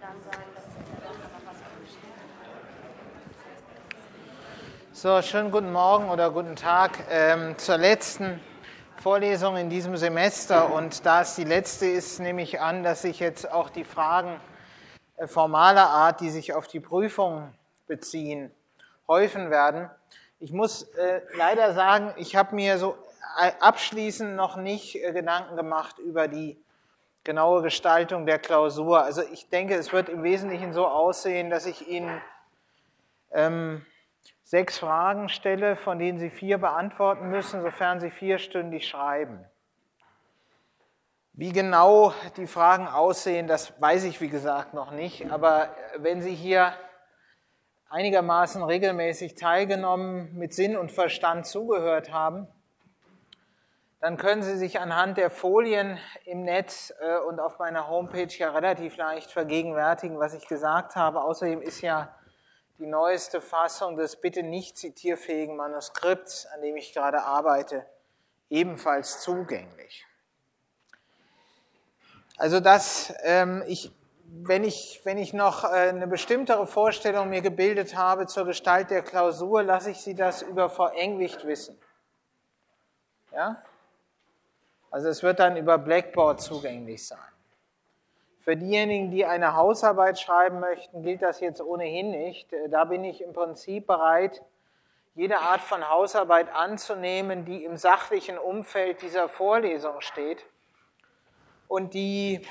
So, schönen guten Morgen oder guten Tag zur letzten Vorlesung in diesem Semester. Und da es die letzte ist, nehme ich an, dass sich jetzt auch die Fragen formaler Art, die sich auf die Prüfung beziehen, häufen werden. Ich muss leider sagen, ich habe mir so abschließend noch nicht Gedanken gemacht über die genaue Gestaltung der Klausur. Also ich denke, es wird im Wesentlichen so aussehen, dass ich Ihnen 6 Fragen stelle, von denen Sie 4 beantworten müssen, sofern Sie 4-stündig schreiben. Wie genau die Fragen aussehen, das weiß ich, wie gesagt, noch nicht. Aber wenn Sie hier einigermaßen regelmäßig teilgenommen, mit Sinn und Verstand zugehört haben, dann können Sie sich anhand der Folien im Netz und auf meiner Homepage ja relativ leicht vergegenwärtigen, was ich gesagt habe. Außerdem ist ja die neueste Fassung des bitte nicht zitierfähigen Manuskripts, an dem ich gerade arbeite, ebenfalls zugänglich. Also wenn ich noch eine bestimmtere Vorstellung mir gebildet habe zur Gestalt der Klausur, lasse ich Sie das über Frau Engwicht wissen. Ja? Also es wird dann über Blackboard zugänglich sein. Für diejenigen, die eine Hausarbeit schreiben möchten, gilt das jetzt ohnehin nicht. Da bin ich im Prinzip bereit, jede Art von Hausarbeit anzunehmen, die im sachlichen Umfeld dieser Vorlesung steht und die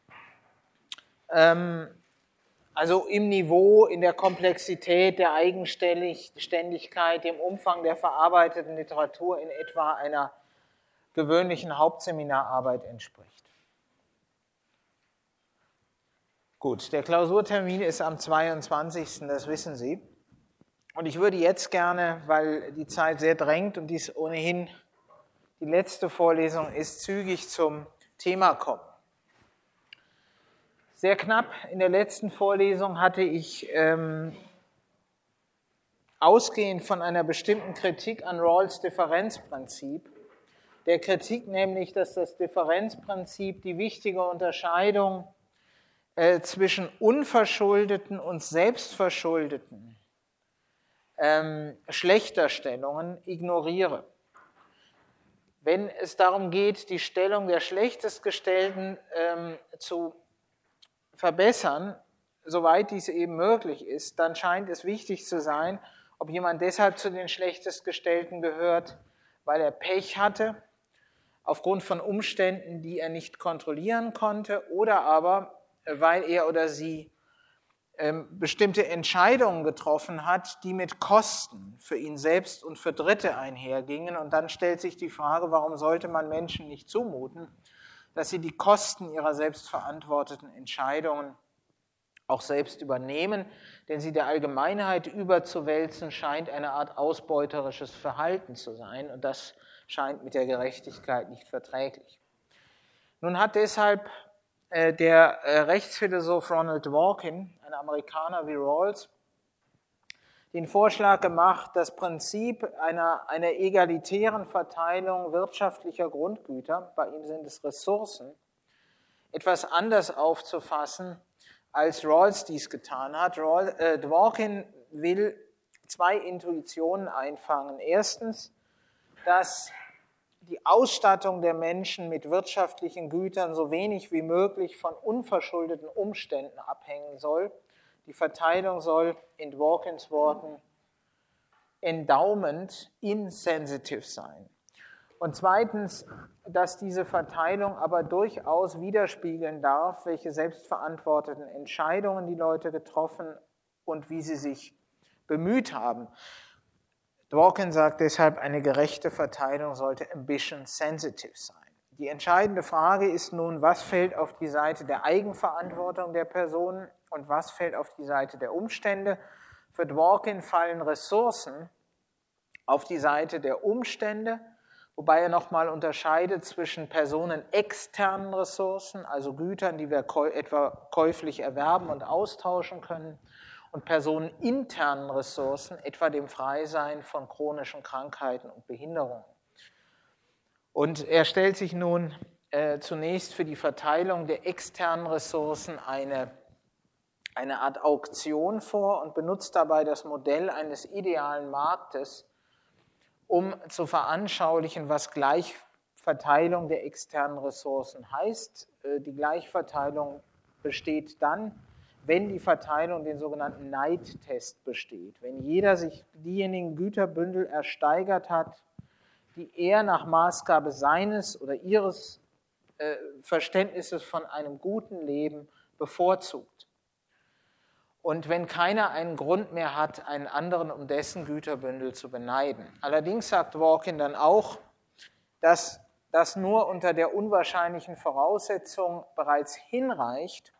also im Niveau, in der Komplexität, der Eigenständigkeit, dem Umfang der verarbeiteten Literatur in etwa einer gewöhnlichen Hauptseminararbeit entspricht. Gut, der Klausurtermin ist am 22., das wissen Sie. Und ich würde jetzt gerne, weil die Zeit sehr drängt und dies ohnehin die letzte Vorlesung ist, zügig zum Thema kommen. Sehr knapp in der letzten Vorlesung hatte ich ausgehend von einer bestimmten Kritik an Rawls Differenzprinzip, der Kritik nämlich, dass das Differenzprinzip die wichtige Unterscheidung zwischen unverschuldeten und selbstverschuldeten Schlechterstellungen ignoriere. Wenn es darum geht, die Stellung der Schlechtestgestellten zu verbessern, soweit dies eben möglich ist, dann scheint es wichtig zu sein, ob jemand deshalb zu den Schlechtestgestellten gehört, weil er Pech hatte, aufgrund von Umständen, die er nicht kontrollieren konnte, oder aber weil er oder sie bestimmte Entscheidungen getroffen hat, die mit Kosten für ihn selbst und für Dritte einhergingen. Und dann stellt sich die Frage, warum sollte man Menschen nicht zumuten, dass sie die Kosten ihrer selbstverantworteten Entscheidungen auch selbst übernehmen, denn sie der Allgemeinheit überzuwälzen, scheint eine Art ausbeuterisches Verhalten zu sein. Und das scheint mit der Gerechtigkeit nicht verträglich. Nun hat deshalb der Rechtsphilosoph Ronald Dworkin, ein Amerikaner wie Rawls, den Vorschlag gemacht, das Prinzip einer egalitären Verteilung wirtschaftlicher Grundgüter, bei ihm sind es Ressourcen, etwas anders aufzufassen, als Rawls dies getan hat. Dworkin will 2 Intuitionen einfangen. Erstens, dass die Ausstattung der Menschen mit wirtschaftlichen Gütern so wenig wie möglich von unverschuldeten Umständen abhängen soll. Die Verteilung soll in Dworkins Worten endowment insensitive sein. Und zweitens, dass diese Verteilung aber durchaus widerspiegeln darf, welche selbstverantworteten Entscheidungen die Leute getroffen und wie sie sich bemüht haben. Dworkin sagt deshalb, eine gerechte Verteilung sollte ambition sensitive sein. Die entscheidende Frage ist nun, was fällt auf die Seite der Eigenverantwortung der Personen und was fällt auf die Seite der Umstände. Für Dworkin fallen Ressourcen auf die Seite der Umstände, wobei er nochmal unterscheidet zwischen personenexternen Ressourcen, also Gütern, die wir etwa käuflich erwerben und austauschen können, und personeninternen Ressourcen, etwa dem Freisein von chronischen Krankheiten und Behinderungen. Und er stellt sich nun zunächst für die Verteilung der externen Ressourcen eine eine Art Auktion vor und benutzt dabei das Modell eines idealen Marktes, um zu veranschaulichen, was Gleichverteilung der externen Ressourcen heißt. Die Gleichverteilung besteht dann, wenn die Verteilung den sogenannten Neidtest besteht. Wenn jeder sich diejenigen Güterbündel ersteigert hat, die er nach Maßgabe seines oder ihres Verständnisses von einem guten Leben bevorzugt. Und wenn keiner einen Grund mehr hat, einen anderen um dessen Güterbündel zu beneiden. Allerdings sagt Dworkin dann auch, dass das nur unter der unwahrscheinlichen Voraussetzung bereits hinreicht,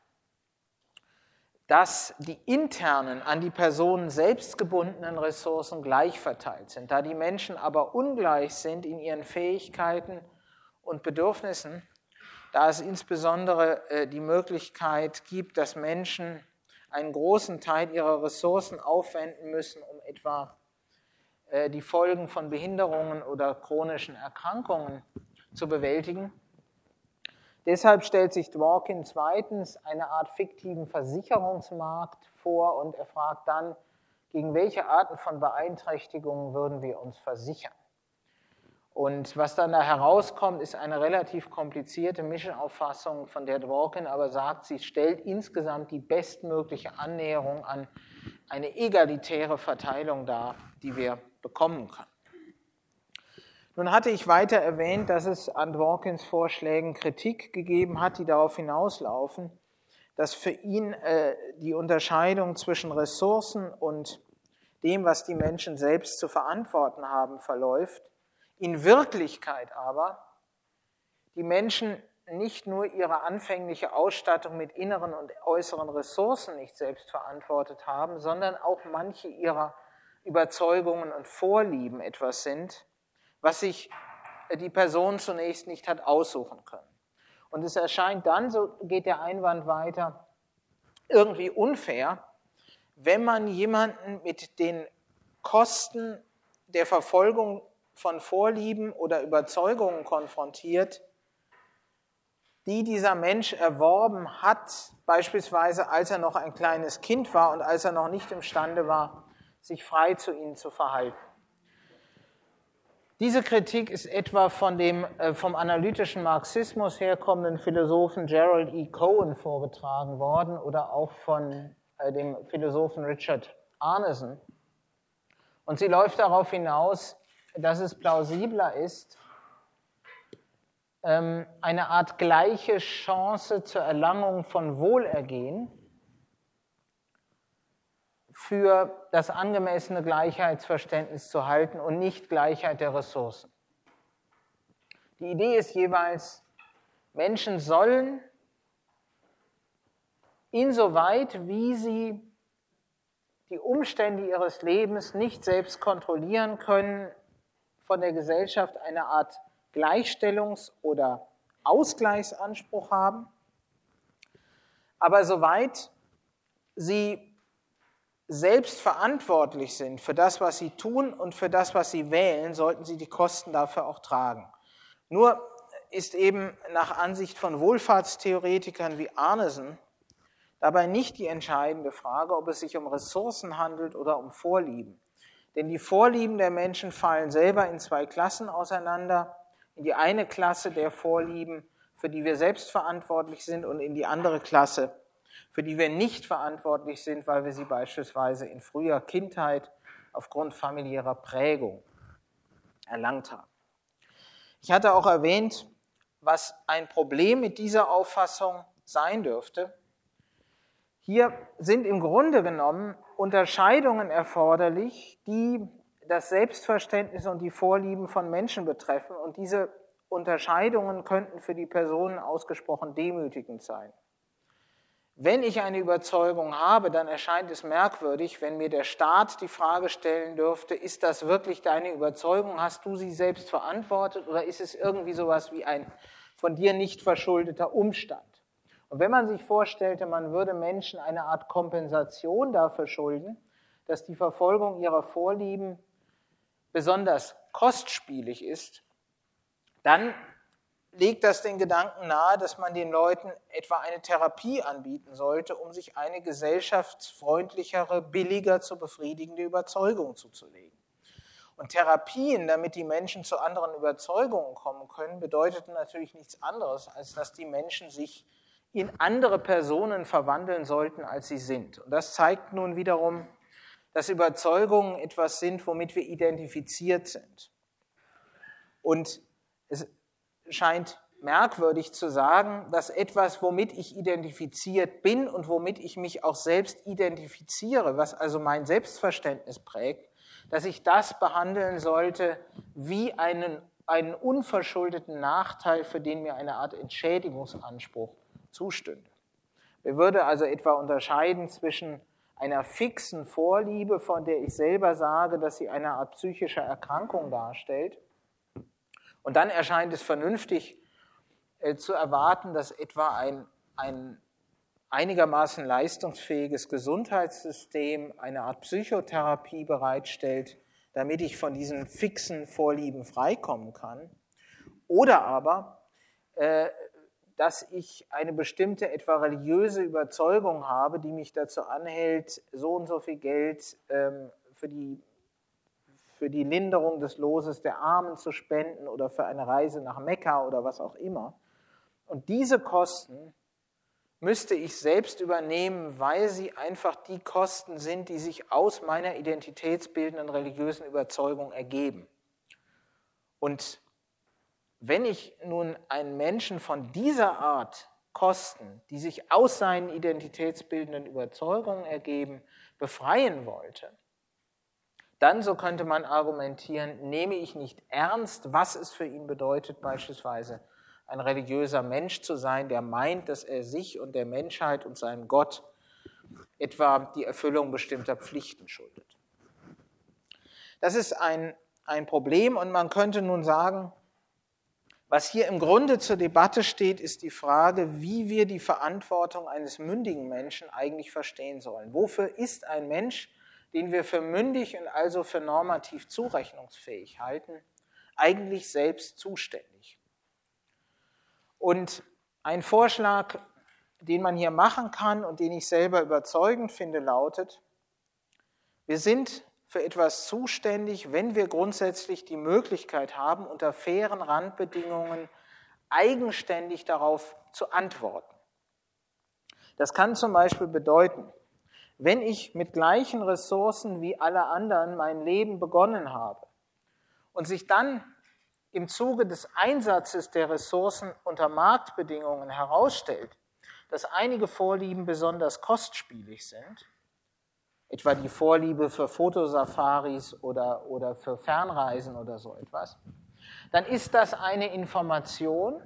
dass die internen, an die Personen selbst gebundenen Ressourcen gleich verteilt sind. Da die Menschen aber ungleich sind in ihren Fähigkeiten und Bedürfnissen, da es insbesondere die Möglichkeit gibt, dass Menschen einen großen Teil ihrer Ressourcen aufwenden müssen, um etwa die Folgen von Behinderungen oder chronischen Erkrankungen zu bewältigen. Deshalb stellt sich Dworkin zweitens eine Art fiktiven Versicherungsmarkt vor und er fragt dann, gegen welche Arten von Beeinträchtigungen würden wir uns versichern? Und was dann da herauskommt, ist eine relativ komplizierte Mischenauffassung, von der Dworkin aber sagt, sie stellt insgesamt die bestmögliche Annäherung an eine egalitäre Verteilung dar, die wir bekommen können. Nun hatte ich weiter erwähnt, dass es an Dworkins Vorschlägen Kritik gegeben hat, die darauf hinauslaufen, dass für ihn die Unterscheidung zwischen Ressourcen und dem, was die Menschen selbst zu verantworten haben, verläuft. In Wirklichkeit aber die Menschen nicht nur ihre anfängliche Ausstattung mit inneren und äußeren Ressourcen nicht selbst verantwortet haben, sondern auch manche ihrer Überzeugungen und Vorlieben etwas sind, was sich die Person zunächst nicht hat aussuchen können. Und es erscheint dann, so geht der Einwand weiter, irgendwie unfair, wenn man jemanden mit den Kosten der Verfolgung von Vorlieben oder Überzeugungen konfrontiert, die dieser Mensch erworben hat, beispielsweise als er noch ein kleines Kind war und als er noch nicht imstande war, sich frei zu ihnen zu verhalten. Diese Kritik ist etwa von dem vom analytischen Marxismus herkommenden Philosophen Gerald E. Cohen vorgetragen worden oder auch von dem Philosophen Richard Arneson. Und sie läuft darauf hinaus, dass es plausibler ist, eine Art gleiche Chance zur Erlangung von Wohlergehen für das angemessene Gleichheitsverständnis zu halten und nicht Gleichheit der Ressourcen. Die Idee ist jeweils, Menschen sollen insoweit, wie sie die Umstände ihres Lebens nicht selbst kontrollieren können, von der Gesellschaft eine Art Gleichstellungs- oder Ausgleichsanspruch haben. Aber soweit sie selbst verantwortlich sind für das, was sie tun und für das, was sie wählen, sollten sie die Kosten dafür auch tragen. Nur ist eben nach Ansicht von Wohlfahrtstheoretikern wie Arneson dabei nicht die entscheidende Frage, ob es sich um Ressourcen handelt oder um Vorlieben. Denn die Vorlieben der Menschen fallen selber in zwei Klassen auseinander. In die eine Klasse der Vorlieben, für die wir selbst verantwortlich sind, und in die andere Klasse, für die wir nicht verantwortlich sind, weil wir sie beispielsweise in früher Kindheit aufgrund familiärer Prägung erlangt haben. Ich hatte auch erwähnt, was ein Problem mit dieser Auffassung sein dürfte. Hier sind im Grunde genommen Unterscheidungen erforderlich, die das Selbstverständnis und die Vorlieben von Menschen betreffen. Und diese Unterscheidungen könnten für die Personen ausgesprochen demütigend sein. Wenn ich eine Überzeugung habe, dann erscheint es merkwürdig, wenn mir der Staat die Frage stellen dürfte, ist das wirklich deine Überzeugung, hast du sie selbst verantwortet oder ist es irgendwie sowas wie ein von dir nicht verschuldeter Umstand? Und wenn man sich vorstellte, man würde Menschen eine Art Kompensation dafür schulden, dass die Verfolgung ihrer Vorlieben besonders kostspielig ist, dann legt das den Gedanken nahe, dass man den Leuten etwa eine Therapie anbieten sollte, um sich eine gesellschaftsfreundlichere, billiger zu befriedigende Überzeugung zuzulegen. Und Therapien, damit die Menschen zu anderen Überzeugungen kommen können, bedeuteten natürlich nichts anderes, als dass die Menschen sich in andere Personen verwandeln sollten, als sie sind. Und das zeigt nun wiederum, dass Überzeugungen etwas sind, womit wir identifiziert sind. Und es scheint merkwürdig zu sagen, dass etwas, womit ich identifiziert bin und womit ich mich auch selbst identifiziere, was also mein Selbstverständnis prägt, dass ich das behandeln sollte wie einen unverschuldeten Nachteil, für den mir eine Art Entschädigungsanspruch zustünde. Wir würden also etwa unterscheiden zwischen einer fixen Vorliebe, von der ich selber sage, dass sie eine Art psychische Erkrankung darstellt. Und dann erscheint es vernünftig zu erwarten, dass etwa ein einigermaßen leistungsfähiges Gesundheitssystem eine Art Psychotherapie bereitstellt, damit ich von diesen fixen Vorlieben freikommen kann. Oder aber, dass ich eine bestimmte, etwa religiöse Überzeugung habe, die mich dazu anhält, so und so viel Geld für die Linderung des Loses der Armen zu spenden oder für eine Reise nach Mekka oder was auch immer. Und diese Kosten müsste ich selbst übernehmen, weil sie einfach die Kosten sind, die sich aus meiner identitätsbildenden religiösen Überzeugung ergeben. Und wenn ich nun einen Menschen von dieser Art Kosten, die sich aus seinen identitätsbildenden Überzeugungen ergeben, befreien wollte, dann, so könnte man argumentieren, nehme ich nicht ernst, was es für ihn bedeutet, beispielsweise ein religiöser Mensch zu sein, der meint, dass er sich und der Menschheit und seinem Gott etwa die Erfüllung bestimmter Pflichten schuldet. Das ist ein Problem und man könnte nun sagen, was hier im Grunde zur Debatte steht, ist die Frage, wie wir die Verantwortung eines mündigen Menschen eigentlich verstehen sollen. Wofür ist ein Mensch, den wir für mündig und also für normativ zurechnungsfähig halten, eigentlich selbst zuständig? Und ein Vorschlag, den man hier machen kann und den ich selber überzeugend finde, lautet, wir sind für etwas zuständig, wenn wir grundsätzlich die Möglichkeit haben, unter fairen Randbedingungen eigenständig darauf zu antworten. Das kann zum Beispiel bedeuten, wenn ich mit gleichen Ressourcen wie alle anderen mein Leben begonnen habe und sich dann im Zuge des Einsatzes der Ressourcen unter Marktbedingungen herausstellt, dass einige Vorlieben besonders kostspielig sind, etwa die Vorliebe für Fotosafaris oder für Fernreisen oder so etwas, dann ist das eine Information,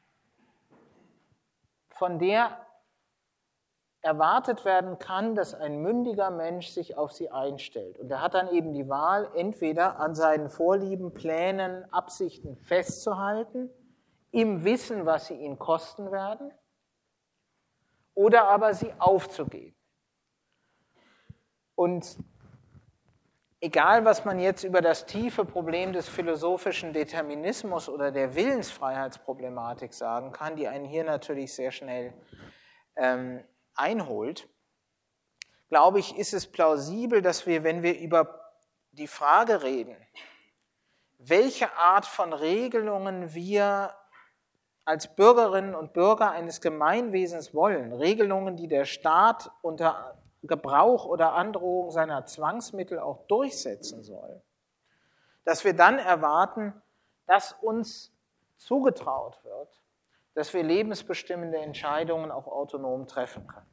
von der erwartet werden kann, dass ein mündiger Mensch sich auf sie einstellt. Und er hat dann eben die Wahl, entweder an seinen Vorlieben, Plänen, Absichten festzuhalten, im Wissen, was sie ihn kosten werden, oder aber sie aufzugeben. Und egal, was man jetzt über das tiefe Problem des philosophischen Determinismus oder der Willensfreiheitsproblematik sagen kann, die einen hier natürlich sehr schnell einholt, glaube ich, ist es plausibel, dass wir, wenn wir über die Frage reden, welche Art von Regelungen wir als Bürgerinnen und Bürger eines Gemeinwesens wollen, Regelungen, die der Staat unter Gebrauch oder Androhung seiner Zwangsmittel auch durchsetzen soll, dass wir dann erwarten, dass uns zugetraut wird, dass wir lebensbestimmende Entscheidungen auch autonom treffen können.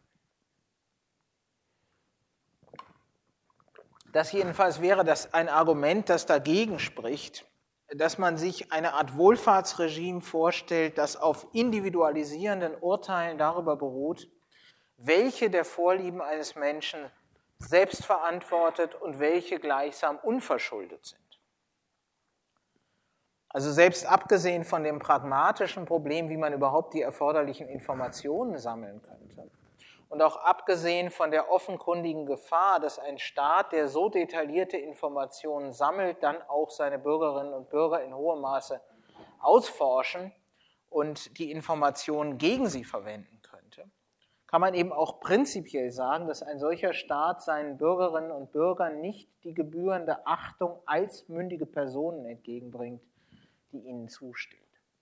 Das jedenfalls wäre ein Argument, das dagegen spricht, dass man sich eine Art Wohlfahrtsregime vorstellt, das auf individualisierenden Urteilen darüber beruht, welche der Vorlieben eines Menschen selbst verantwortet und welche gleichsam unverschuldet sind. Also selbst abgesehen von dem pragmatischen Problem, wie man überhaupt die erforderlichen Informationen sammeln könnte, und auch abgesehen von der offenkundigen Gefahr, dass ein Staat, der so detaillierte Informationen sammelt, dann auch seine Bürgerinnen und Bürger in hohem Maße ausforschen und die Informationen gegen sie verwenden könnte, kann man eben auch prinzipiell sagen, dass ein solcher Staat seinen Bürgerinnen und Bürgern nicht die gebührende Achtung als mündige Personen entgegenbringt, die ihnen zusteht.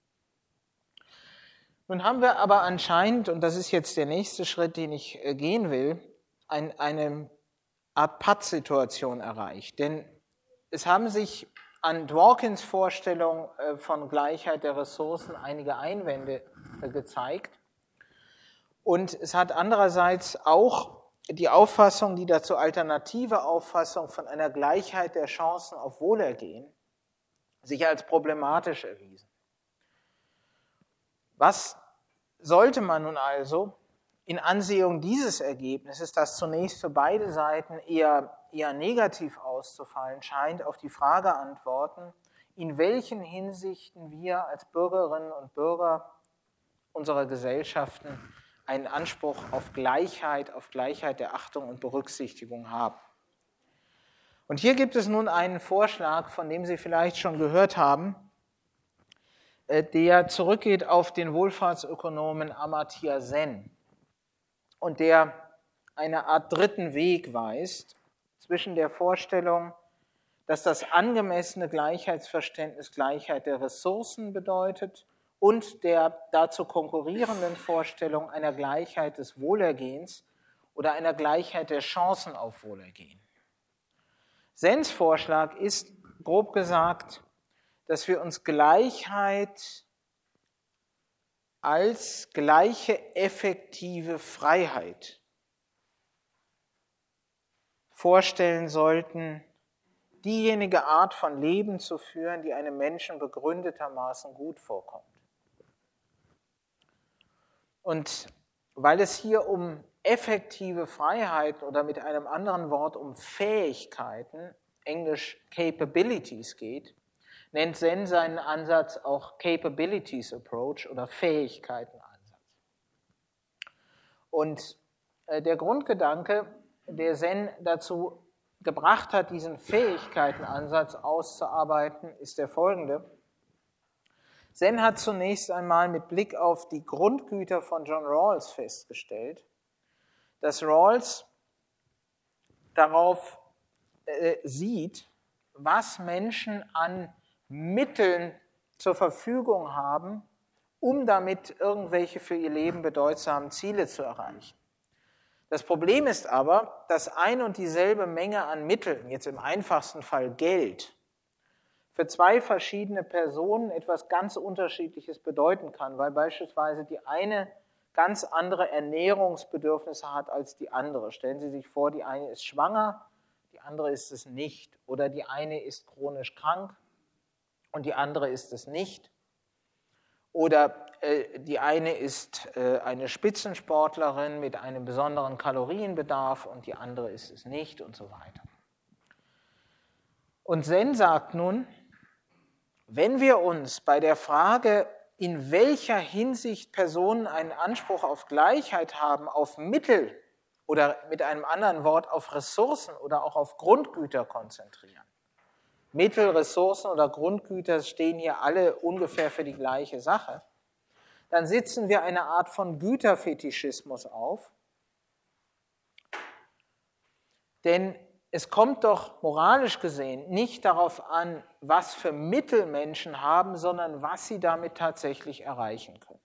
Nun haben wir aber anscheinend, und das ist jetzt der nächste Schritt, den ich gehen will, eine Art Pattsituation erreicht. Denn es haben sich an Dworkins Vorstellung von Gleichheit der Ressourcen einige Einwände gezeigt. Und es hat andererseits auch die Auffassung, die dazu alternative Auffassung von einer Gleichheit der Chancen auf Wohlergehen, sich als problematisch erwiesen. Was sollte man nun also in Ansehung dieses Ergebnisses, das zunächst für beide Seiten eher negativ auszufallen scheint, auf die Frage antworten, in welchen Hinsichten wir als Bürgerinnen und Bürger unserer Gesellschaften einen Anspruch auf Gleichheit der Achtung und Berücksichtigung haben. Und hier gibt es nun einen Vorschlag, von dem Sie vielleicht schon gehört haben, der zurückgeht auf den Wohlfahrtsökonomen Amartya Sen und der eine Art dritten Weg weist zwischen der Vorstellung, dass das angemessene Gleichheitsverständnis Gleichheit der Ressourcen bedeutet und der dazu konkurrierenden Vorstellung einer Gleichheit des Wohlergehens oder einer Gleichheit der Chancen auf Wohlergehen. Sens Vorschlag ist, grob gesagt, dass wir uns Gleichheit als gleiche effektive Freiheit vorstellen sollten, diejenige Art von Leben zu führen, die einem Menschen begründetermaßen gut vorkommt. Und weil es hier um effektive Freiheit oder mit einem anderen Wort um Fähigkeiten, englisch Capabilities geht, nennt Sen seinen Ansatz auch Capabilities Approach oder Fähigkeitenansatz. Und der Grundgedanke, der Sen dazu gebracht hat, diesen Fähigkeitenansatz auszuarbeiten, ist der folgende. Sen hat zunächst einmal mit Blick auf die Grundgüter von John Rawls festgestellt, dass Rawls darauf sieht, was Menschen an Mitteln zur Verfügung haben, um damit irgendwelche für ihr Leben bedeutsamen Ziele zu erreichen. Das Problem ist aber, dass ein und dieselbe Menge an Mitteln, jetzt im einfachsten Fall Geld, für zwei verschiedene Personen etwas ganz Unterschiedliches bedeuten kann, weil beispielsweise die eine ganz andere Ernährungsbedürfnisse hat als die andere. Stellen Sie sich vor, die eine ist schwanger, die andere ist es nicht. Oder die eine ist chronisch krank und die andere ist es nicht. Oder die eine ist eine Spitzensportlerin mit einem besonderen Kalorienbedarf und die andere ist es nicht und so weiter. Und Sen sagt nun, wenn wir uns bei der Frage, in welcher Hinsicht Personen einen Anspruch auf Gleichheit haben, auf Mittel oder mit einem anderen Wort auf Ressourcen oder auch auf Grundgüter konzentrieren. Mittel, Ressourcen oder Grundgüter stehen hier alle ungefähr für die gleiche Sache. Dann sitzen wir eine Art von Güterfetischismus auf. Denn es kommt doch moralisch gesehen nicht darauf an, was für Mittel Menschen haben, sondern was sie damit tatsächlich erreichen können.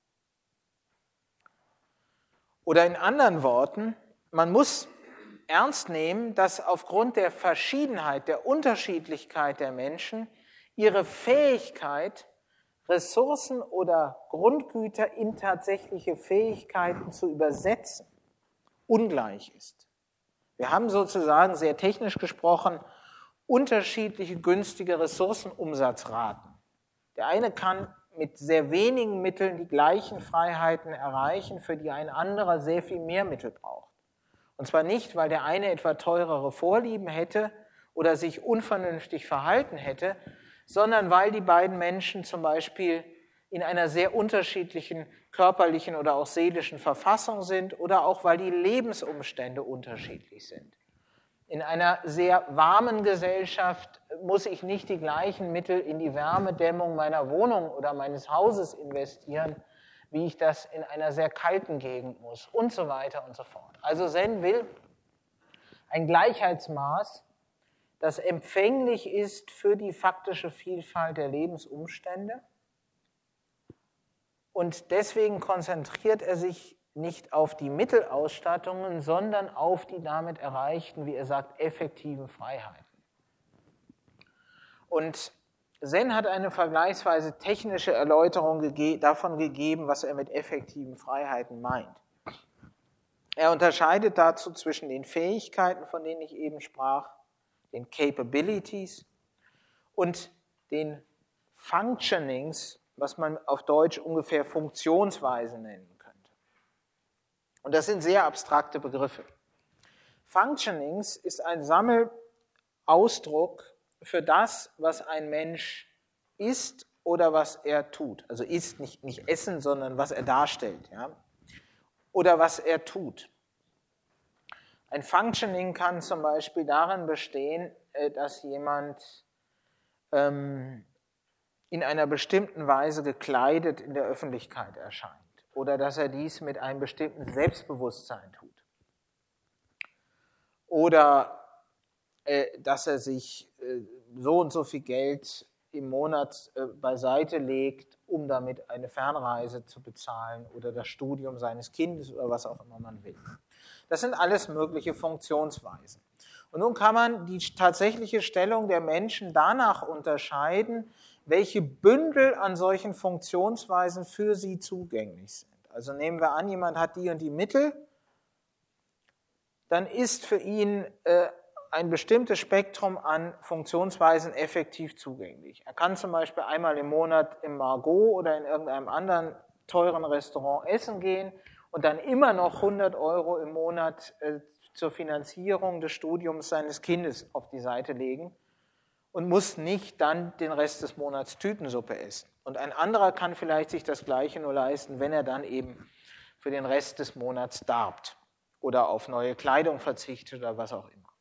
Oder in anderen Worten, man muss ernst nehmen, dass aufgrund der Verschiedenheit, der Unterschiedlichkeit der Menschen ihre Fähigkeit, Ressourcen oder Grundgüter in tatsächliche Fähigkeiten zu übersetzen, ungleich ist. Wir haben sozusagen, sehr technisch gesprochen, unterschiedliche günstige Ressourcenumsatzraten. Der eine kann mit sehr wenigen Mitteln die gleichen Freiheiten erreichen, für die ein anderer sehr viel mehr Mittel braucht. Und zwar nicht, weil der eine etwa teurere Vorlieben hätte oder sich unvernünftig verhalten hätte, sondern weil die beiden Menschen zum Beispiel in einer sehr unterschiedlichen körperlichen oder auch seelischen Verfassung sind oder auch weil die Lebensumstände unterschiedlich sind. In einer sehr warmen Gesellschaft muss ich nicht die gleichen Mittel in die Wärmedämmung meiner Wohnung oder meines Hauses investieren, wie ich das in einer sehr kalten Gegend muss und so weiter und so fort. Also Zen will ein Gleichheitsmaß, das empfänglich ist für die faktische Vielfalt der Lebensumstände. Und deswegen konzentriert er sich nicht auf die Mittelausstattungen, sondern auf die damit erreichten, wie er sagt, effektiven Freiheiten. Und Zen hat eine vergleichsweise technische Erläuterung davon gegeben, was er mit effektiven Freiheiten meint. Er unterscheidet dazu zwischen den Fähigkeiten, von denen ich eben sprach, den Capabilities und den Functionings, was man auf Deutsch ungefähr Funktionsweisen nennen könnte. Und das sind sehr abstrakte Begriffe. Functionings ist ein Sammelausdruck für das, was ein Mensch ist oder was er tut. Also ist nicht Essen, sondern was er darstellt. Ja? Oder was er tut. Ein Functioning kann zum Beispiel darin bestehen, dass jemand in einer bestimmten Weise gekleidet in der Öffentlichkeit erscheint oder dass er dies mit einem bestimmten Selbstbewusstsein tut oder dass er sich so und so viel Geld im Monat beiseite legt, um damit eine Fernreise zu bezahlen oder das Studium seines Kindes oder was auch immer man will. Das sind alles mögliche Funktionsweisen. Und nun kann man die tatsächliche Stellung der Menschen danach unterscheiden, welche Bündel an solchen Funktionsweisen für sie zugänglich sind. Also nehmen wir an, jemand hat die und die Mittel, dann ist für ihn ein bestimmtes Spektrum an Funktionsweisen effektiv zugänglich. Er kann zum Beispiel einmal im Monat im Margot oder in irgendeinem anderen teuren Restaurant essen gehen und dann immer noch 100 € im Monat zur Finanzierung des Studiums seines Kindes auf die Seite legen und muss nicht dann den Rest des Monats Tütensuppe essen. Und ein anderer kann vielleicht sich das Gleiche nur leisten, wenn er dann eben für den Rest des Monats darbt oder auf neue Kleidung verzichtet oder was auch immer.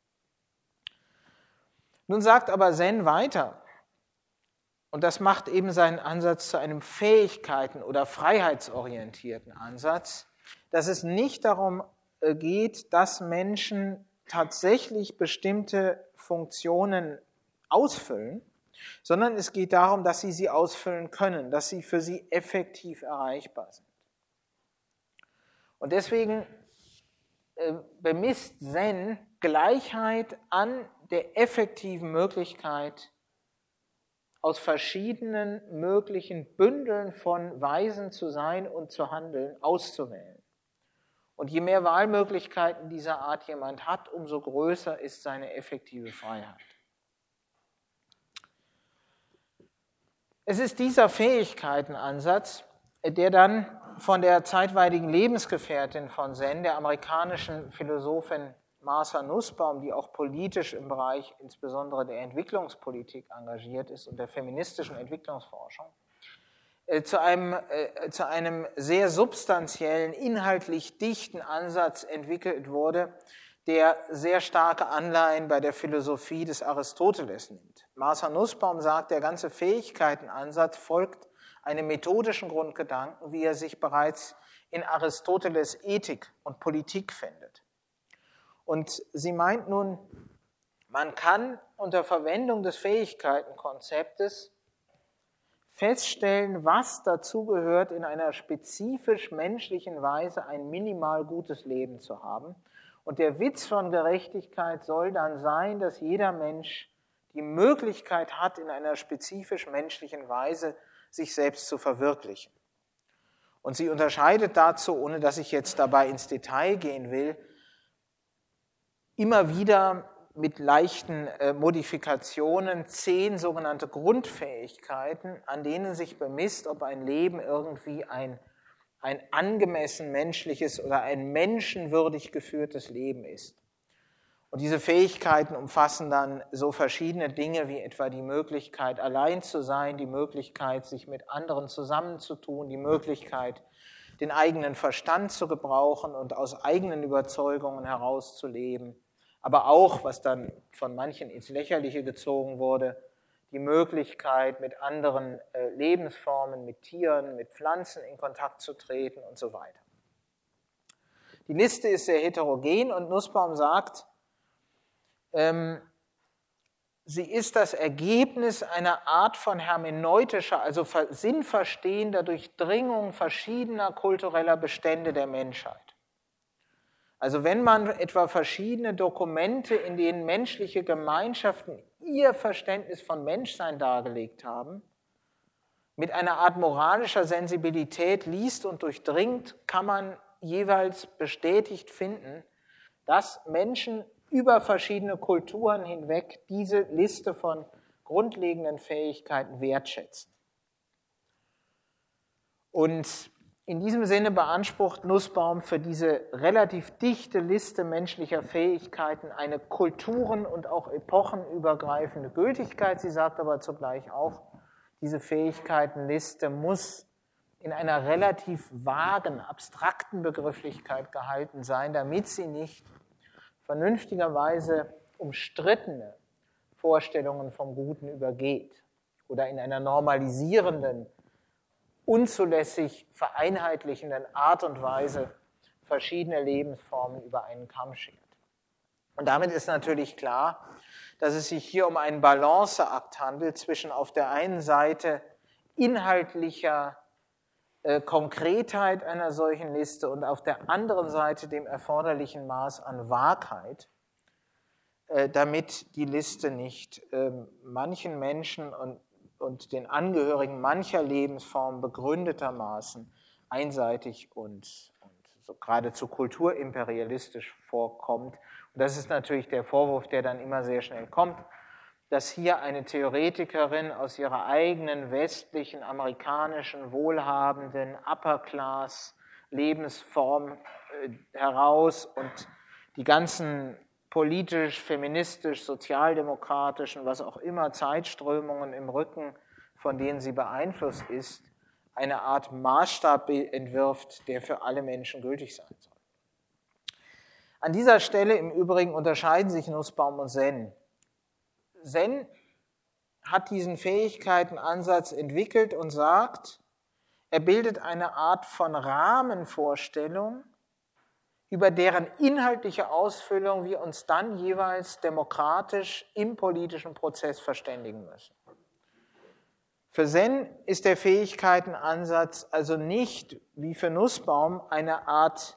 Nun sagt aber Zen weiter, und das macht eben seinen Ansatz zu einem Fähigkeiten- oder freiheitsorientierten Ansatz, dass es nicht darum geht, dass Menschen tatsächlich bestimmte Funktionen ausfüllen, sondern es geht darum, dass sie ausfüllen können, dass sie für sie effektiv erreichbar sind. Und deswegen bemisst Zen Gleichheit an der effektiven Möglichkeit, aus verschiedenen möglichen Bündeln von Weisen zu sein und zu handeln, auszuwählen. Und je mehr Wahlmöglichkeiten dieser Art jemand hat, umso größer ist seine effektive Freiheit. Es ist dieser Fähigkeitenansatz, der dann von der zeitweiligen Lebensgefährtin von Zen, der amerikanischen Philosophin Martha Nussbaum, die auch politisch im Bereich insbesondere der Entwicklungspolitik engagiert ist und der feministischen Entwicklungsforschung, zu einem sehr substanziellen, inhaltlich dichten Ansatz entwickelt wurde, der sehr starke Anleihen bei der Philosophie des Aristoteles nimmt. Martha Nussbaum sagt, der ganze Fähigkeitenansatz folgt einem methodischen Grundgedanken, wie er sich bereits in Aristoteles Ethik und Politik findet. Und sie meint nun, man kann unter Verwendung des Fähigkeitenkonzeptes feststellen, was dazugehört, in einer spezifisch menschlichen Weise ein minimal gutes Leben zu haben. Und der Witz von Gerechtigkeit soll dann sein, dass jeder Mensch die Möglichkeit hat, in einer spezifisch menschlichen Weise sich selbst zu verwirklichen. Und sie unterscheidet dazu, ohne dass ich jetzt dabei ins Detail gehen will, immer wieder mit leichten Modifikationen 10 sogenannte Grundfähigkeiten, an denen sich bemisst, ob ein Leben irgendwie ein angemessen menschliches oder ein menschenwürdig geführtes Leben ist. Und diese Fähigkeiten umfassen dann so verschiedene Dinge wie etwa die Möglichkeit, allein zu sein, die Möglichkeit, sich mit anderen zusammenzutun, die Möglichkeit, den eigenen Verstand zu gebrauchen und aus eigenen Überzeugungen herauszuleben, aber auch, was dann von manchen ins Lächerliche gezogen wurde, die Möglichkeit, mit anderen Lebensformen, mit Tieren, mit Pflanzen in Kontakt zu treten und so weiter. Die Liste ist sehr heterogen und Nussbaum sagt, sie ist das Ergebnis einer Art von hermeneutischer, also sinnverstehender Durchdringung verschiedener kultureller Bestände der Menschheit. Also wenn man etwa verschiedene Dokumente, in denen menschliche Gemeinschaften ihr Verständnis von Menschsein dargelegt haben, mit einer Art moralischer Sensibilität liest und durchdringt, kann man jeweils bestätigt finden, dass Menschen über verschiedene Kulturen hinweg diese Liste von grundlegenden Fähigkeiten wertschätzen. Und in diesem Sinne beansprucht Nussbaum für diese relativ dichte Liste menschlicher Fähigkeiten eine kulturen- und auch epochenübergreifende Gültigkeit. Sie sagt aber zugleich auch, diese Fähigkeitenliste muss in einer relativ vagen, abstrakten Begrifflichkeit gehalten sein, damit sie nicht vernünftigerweise umstrittene Vorstellungen vom Guten übergeht oder in einer normalisierenden, unzulässig vereinheitlichenden Art und Weise verschiedene Lebensformen über einen Kamm schert. Und damit ist natürlich klar, dass es sich hier um einen Balanceakt handelt zwischen auf der einen Seite inhaltlicher Konkretheit einer solchen Liste und auf der anderen Seite dem erforderlichen Maß an Wahrheit, damit die Liste nicht manchen Menschen und den Angehörigen mancher Lebensformen begründetermaßen einseitig und so geradezu kulturimperialistisch vorkommt. Und das ist natürlich der Vorwurf, der dann immer sehr schnell kommt, dass hier eine Theoretikerin aus ihrer eigenen westlichen, amerikanischen, wohlhabenden Upper-Class-Lebensform heraus und die ganzen politisch, feministisch, sozialdemokratischen, was auch immer, Zeitströmungen im Rücken, von denen sie beeinflusst ist, eine Art Maßstab entwirft, der für alle Menschen gültig sein soll. An dieser Stelle im Übrigen unterscheiden sich Nussbaum und Sen. Sen hat diesen Fähigkeitenansatz entwickelt und sagt, er bildet eine Art von Rahmenvorstellung, über deren inhaltliche Ausfüllung wir uns dann jeweils demokratisch im politischen Prozess verständigen müssen. Für Sen ist der Fähigkeitenansatz also nicht, wie für Nussbaum, eine Art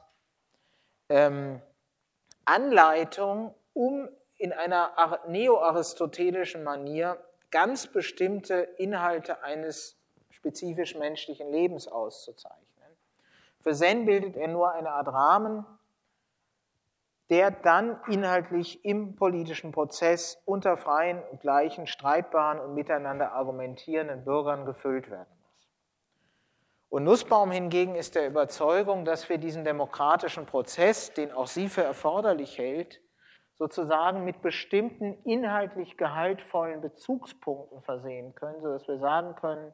Anleitung, um in einer neo-aristotelischen Manier ganz bestimmte Inhalte eines spezifisch menschlichen Lebens auszuzeichnen. Für Sen bildet er nur eine Art Rahmen, der dann inhaltlich im politischen Prozess unter freien, gleichen, streitbaren und miteinander argumentierenden Bürgern gefüllt werden muss. Und Nussbaum hingegen ist der Überzeugung, dass wir diesen demokratischen Prozess, den auch sie für erforderlich hält, sozusagen mit bestimmten inhaltlich gehaltvollen Bezugspunkten versehen können, sodass wir sagen können,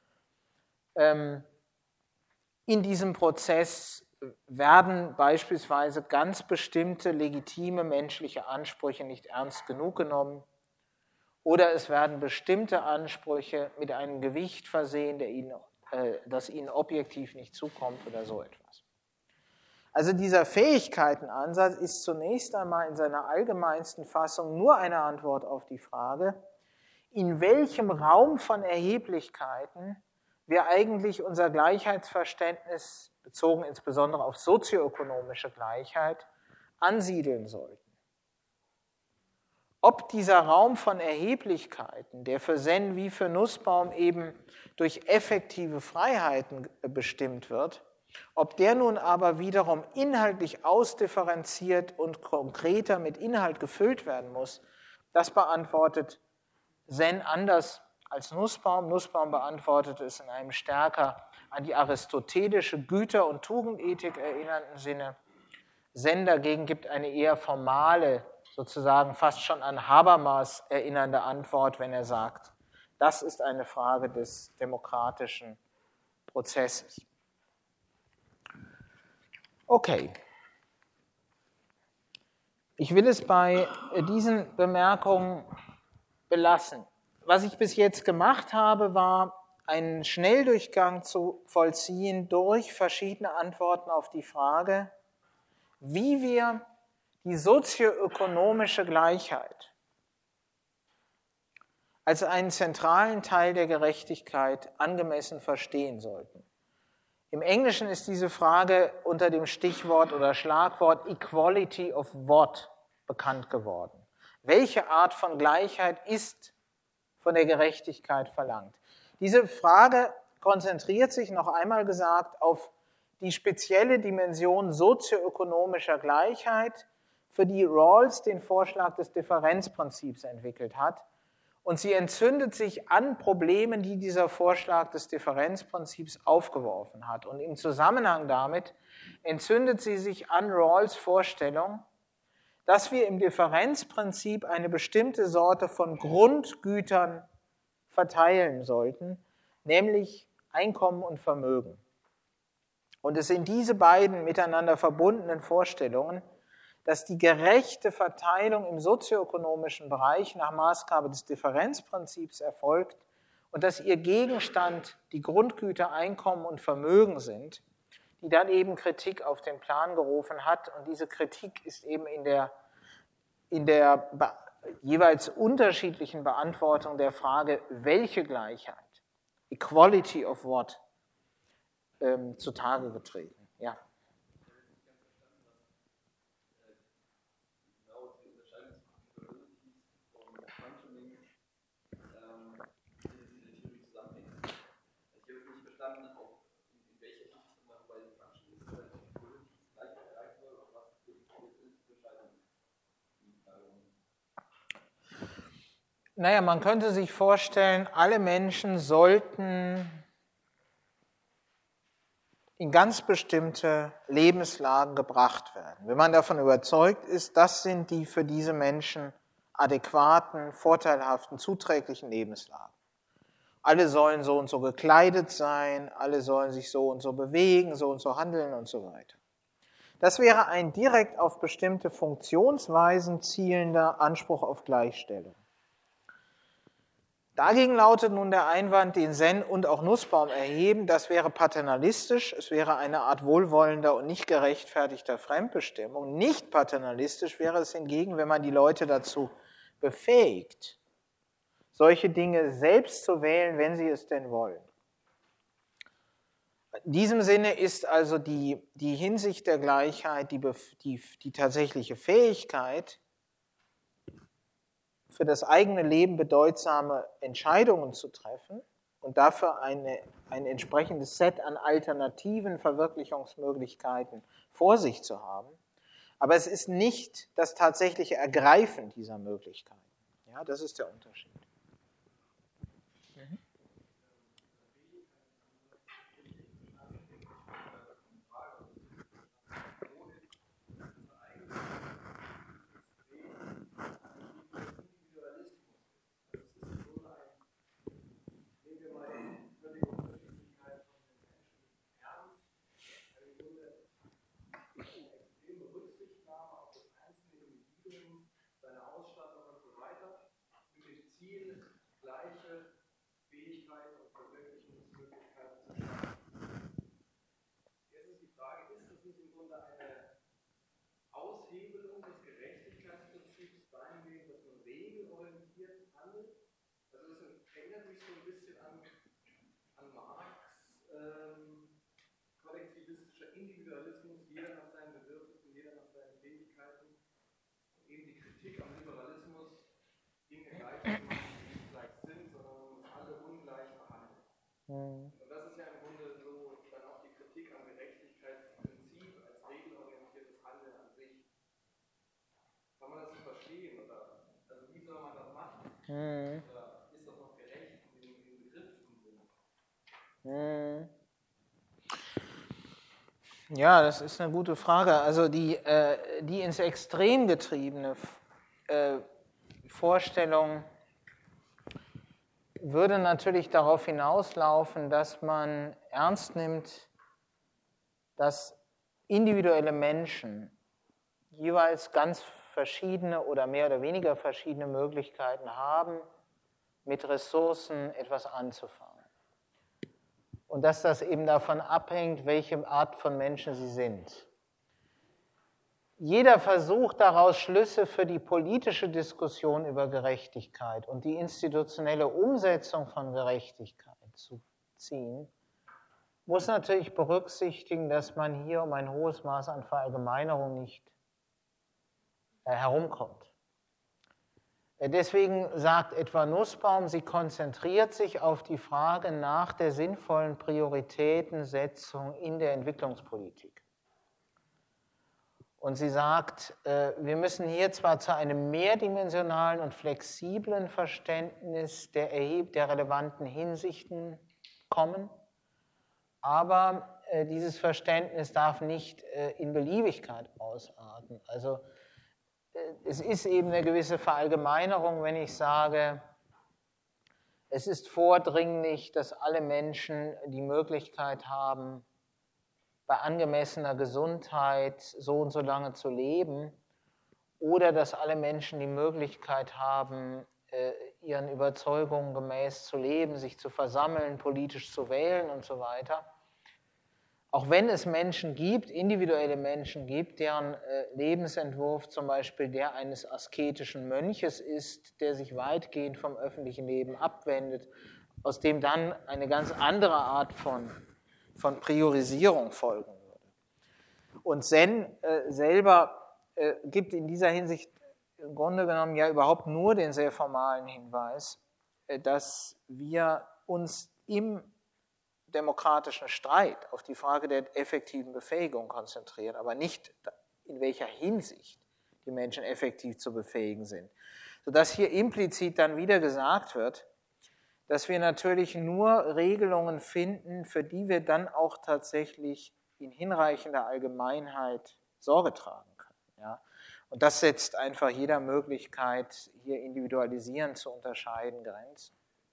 in diesem Prozess werden beispielsweise ganz bestimmte legitime menschliche Ansprüche nicht ernst genug genommen oder es werden bestimmte Ansprüche mit einem Gewicht versehen, das ihnen objektiv nicht zukommt oder so etwas. Also dieser Fähigkeitenansatz ist zunächst einmal in seiner allgemeinsten Fassung nur eine Antwort auf die Frage, in welchem Raum von Erheblichkeiten wir eigentlich unser Gleichheitsverständnis, bezogen insbesondere auf sozioökonomische Gleichheit, ansiedeln sollten. Ob dieser Raum von Erheblichkeiten, der für Sen wie für Nussbaum eben durch effektive Freiheiten bestimmt wird, ob der nun aber wiederum inhaltlich ausdifferenziert und konkreter mit Inhalt gefüllt werden muss, das beantwortet Sen anders als Nussbaum. Nussbaum beantwortet es in einem stärker an die aristotelische Güter- und Tugendethik erinnernden Sinne. Sen dagegen gibt eine eher formale, sozusagen fast schon an Habermas erinnernde Antwort, wenn er sagt, das ist eine Frage des demokratischen Prozesses. Okay. Ich will es bei diesen Bemerkungen belassen. Was ich bis jetzt gemacht habe, war, einen Schnelldurchgang zu vollziehen durch verschiedene Antworten auf die Frage, wie wir die sozioökonomische Gleichheit als einen zentralen Teil der Gerechtigkeit angemessen verstehen sollten. Im Englischen ist diese Frage unter dem Stichwort oder Schlagwort Equality of what bekannt geworden. Welche Art von Gleichheit ist von der Gerechtigkeit verlangt? Diese Frage konzentriert sich, noch einmal gesagt, auf die spezielle Dimension sozioökonomischer Gleichheit, für die Rawls den Vorschlag des Differenzprinzips entwickelt hat. Und sie entzündet sich an Problemen, die dieser Vorschlag des Differenzprinzips aufgeworfen hat. Und im Zusammenhang damit entzündet sie sich an Rawls Vorstellung, dass wir im Differenzprinzip eine bestimmte Sorte von Grundgütern verteilen sollten, nämlich Einkommen und Vermögen. Und es sind diese beiden miteinander verbundenen Vorstellungen, dass die gerechte Verteilung im sozioökonomischen Bereich nach Maßgabe des Differenzprinzips erfolgt und dass ihr Gegenstand die Grundgüter Einkommen und Vermögen sind, die dann eben Kritik auf den Plan gerufen hat. Und diese Kritik ist eben in der jeweils unterschiedlichen Beantwortung der Frage, welche Gleichheit, Equality of what, zutage getreten. Ja. Naja, man könnte sich vorstellen, alle Menschen sollten in ganz bestimmte Lebenslagen gebracht werden. Wenn man davon überzeugt ist, das sind die für diese Menschen adäquaten, vorteilhaften, zuträglichen Lebenslagen. Alle sollen so und so gekleidet sein, alle sollen sich so und so bewegen, so und so handeln und so weiter. Das wäre ein direkt auf bestimmte Funktionsweisen zielender Anspruch auf Gleichstellung. Dagegen lautet nun der Einwand, den Senn und auch Nussbaum erheben, das wäre paternalistisch, es wäre eine Art wohlwollender und nicht gerechtfertigter Fremdbestimmung. Nicht paternalistisch wäre es hingegen, wenn man die Leute dazu befähigt, solche Dinge selbst zu wählen, wenn sie es denn wollen. In diesem Sinne ist also die Hinsicht der Gleichheit, die tatsächliche Fähigkeit, für das eigene Leben bedeutsame Entscheidungen zu treffen und dafür ein entsprechendes Set an alternativen Verwirklichungsmöglichkeiten vor sich zu haben. Aber es ist nicht das tatsächliche Ergreifen dieser Möglichkeiten. Ja, das ist der Unterschied. Aushebelung des Gerechtigkeitsprinzips dahingehend, dass man regelorientiert handelt. Also das erinnert mich so ein bisschen an Marx, kollektivistischer Individualismus, jeder nach seinen Bedürfnissen, jeder nach seinen Fähigkeiten. Und eben die Kritik am Liberalismus, Dinge gleich zu machen, die nicht gleich sind, sondern man muss alle ungleich behandeln. Und das ist ja im Grunde so dann auch die Kritik am Gerechtigkeitsprinzip als regelorientiertes Handeln an sich. Kann man das so verstehen? Oder, also wie soll man das machen? Oder ist das noch gerecht in begrifflichen Sinne? Ja, das ist eine gute Frage. Also die ins Extrem getriebene Vorstellung würde natürlich darauf hinauslaufen, dass man ernst nimmt, dass individuelle Menschen jeweils ganz verschiedene oder mehr oder weniger verschiedene Möglichkeiten haben, mit Ressourcen etwas anzufangen. Und dass das eben davon abhängt, welche Art von Menschen sie sind. Jeder versucht daraus Schlüsse für die politische Diskussion über Gerechtigkeit und die institutionelle Umsetzung von Gerechtigkeit zu ziehen, muss natürlich berücksichtigen, dass man hier um ein hohes Maß an Verallgemeinerung nicht herumkommt. Deswegen sagt etwa Nussbaum, sie konzentriert sich auf die Frage nach der sinnvollen Prioritätensetzung in der Entwicklungspolitik. Und sie sagt, wir müssen hier zwar zu einem mehrdimensionalen und flexiblen Verständnis der relevanten Hinsichten kommen, aber dieses Verständnis darf nicht in Beliebigkeit ausarten. Also es ist eben eine gewisse Verallgemeinerung, wenn ich sage, es ist vordringlich, dass alle Menschen die Möglichkeit haben, bei angemessener Gesundheit so und so lange zu leben, oder dass alle Menschen die Möglichkeit haben, ihren Überzeugungen gemäß zu leben, sich zu versammeln, politisch zu wählen und so weiter. Auch wenn es Menschen gibt, individuelle Menschen gibt, deren Lebensentwurf zum Beispiel der eines asketischen Mönches ist, der sich weitgehend vom öffentlichen Leben abwendet, aus dem dann eine ganz andere Art von Priorisierung folgen würde. Und Zen selber gibt in dieser Hinsicht im Grunde genommen ja überhaupt nur den sehr formalen Hinweis, dass wir uns im demokratischen Streit auf die Frage der effektiven Befähigung konzentrieren, aber nicht in welcher Hinsicht die Menschen effektiv zu befähigen sind. Sodass hier implizit dann wieder gesagt wird, dass wir natürlich nur Regelungen finden, für die wir dann auch tatsächlich in hinreichender Allgemeinheit Sorge tragen können. Ja? Und das setzt einfach jeder Möglichkeit, hier individualisierend zu unterscheiden, Grenzen.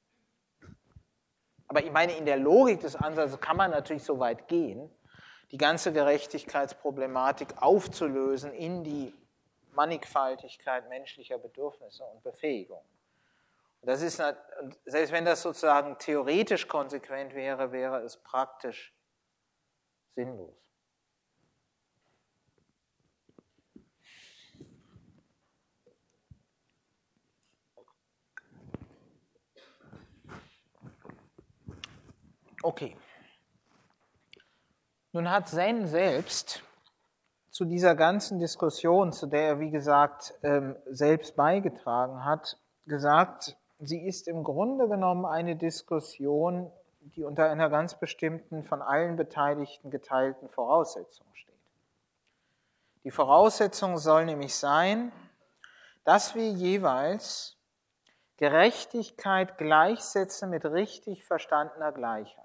Aber ich meine, in der Logik des Ansatzes kann man natürlich so weit gehen, die ganze Gerechtigkeitsproblematik aufzulösen in die Mannigfaltigkeit menschlicher Bedürfnisse und Befähigungen. Und das ist, selbst wenn das sozusagen theoretisch konsequent wäre, wäre es praktisch sinnlos. Okay. Nun hat Zen selbst zu dieser ganzen Diskussion, zu der er, wie gesagt, selbst beigetragen hat, gesagt, sie ist im Grunde genommen eine Diskussion, die unter einer ganz bestimmten, von allen Beteiligten geteilten Voraussetzung steht. Die Voraussetzung soll nämlich sein, dass wir jeweils Gerechtigkeit gleichsetzen mit richtig verstandener Gleichheit.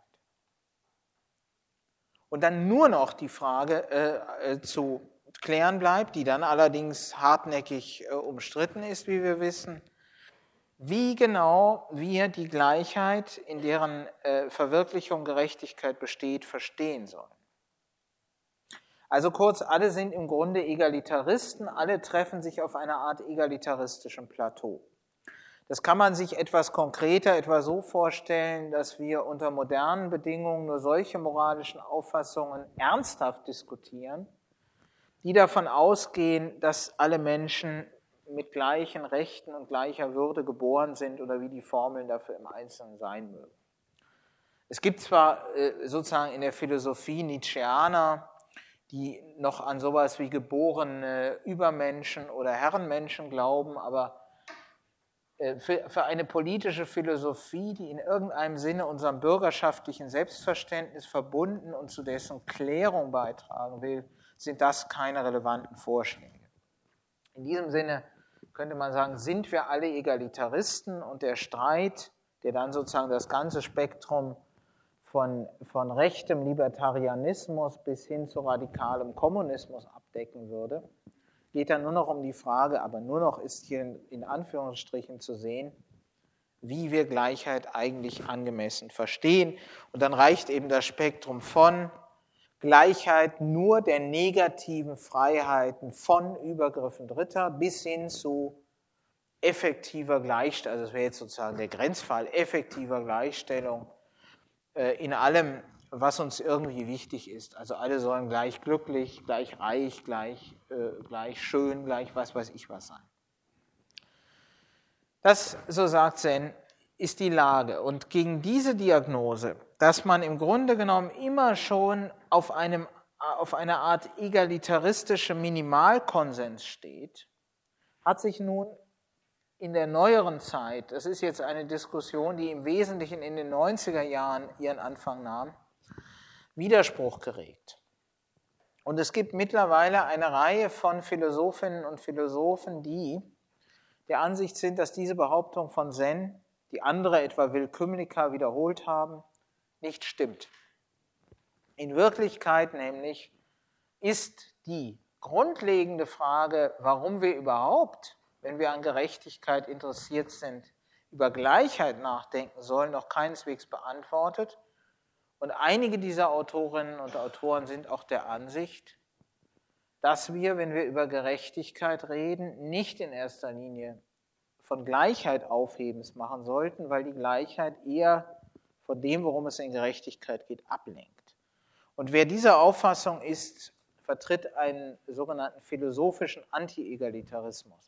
Und dann nur noch die Frage zu klären bleibt, die dann allerdings hartnäckig umstritten ist, wie wir wissen, wie genau wir die Gleichheit, in deren Verwirklichung Gerechtigkeit besteht, verstehen sollen. Also kurz, alle sind im Grunde Egalitaristen, alle treffen sich auf einer Art egalitaristischem Plateau. Das kann man sich etwas konkreter etwa so vorstellen, dass wir unter modernen Bedingungen nur solche moralischen Auffassungen ernsthaft diskutieren, die davon ausgehen, dass alle Menschen mit gleichen Rechten und gleicher Würde geboren sind oder wie die Formeln dafür im Einzelnen sein mögen. Es gibt zwar sozusagen in der Philosophie Nietzscheaner, die noch an sowas wie geborene Übermenschen oder Herrenmenschen glauben, aber für eine politische Philosophie, die in irgendeinem Sinne unserem bürgerschaftlichen Selbstverständnis verbunden und zu dessen Klärung beitragen will, sind das keine relevanten Vorschläge. In diesem Sinne könnte man sagen, sind wir alle Egalitaristen und der Streit, der dann sozusagen das ganze Spektrum von rechtem Libertarianismus bis hin zu radikalem Kommunismus abdecken würde, geht dann nur noch um die Frage, aber nur noch ist hier in Anführungsstrichen zu sehen, wie wir Gleichheit eigentlich angemessen verstehen. Und dann reicht eben das Spektrum von Gleichheit nur der negativen Freiheiten von Übergriffen Dritter bis hin zu effektiver Gleichstellung, also das wäre jetzt sozusagen der Grenzfall, effektiver Gleichstellung in allem, was uns irgendwie wichtig ist. Also alle sollen gleich glücklich, gleich reich, gleich schön, gleich was weiß ich was sein. Das, so sagt Zen, ist die Lage. Und gegen diese Diagnose, dass man im Grunde genommen immer schon auf eine Art egalitaristische Minimalkonsens steht, hat sich nun in der neueren Zeit, das ist jetzt eine Diskussion, die im Wesentlichen in den 90er Jahren ihren Anfang nahm, Widerspruch geregt. Und es gibt mittlerweile eine Reihe von Philosophinnen und Philosophen, die der Ansicht sind, dass diese Behauptung von Zen, die andere etwa Will Kymlicka wiederholt haben, nicht stimmt. In Wirklichkeit nämlich ist die grundlegende Frage, warum wir überhaupt, wenn wir an Gerechtigkeit interessiert sind, über Gleichheit nachdenken sollen, noch keineswegs beantwortet. Und einige dieser Autorinnen und Autoren sind auch der Ansicht, dass wir, wenn wir über Gerechtigkeit reden, nicht in erster Linie von Gleichheit Aufhebens machen sollten, weil die Gleichheit eher von dem, worum es in Gerechtigkeit geht, ablenkt. Und wer dieser Auffassung ist, vertritt einen sogenannten philosophischen Anti-Egalitarismus.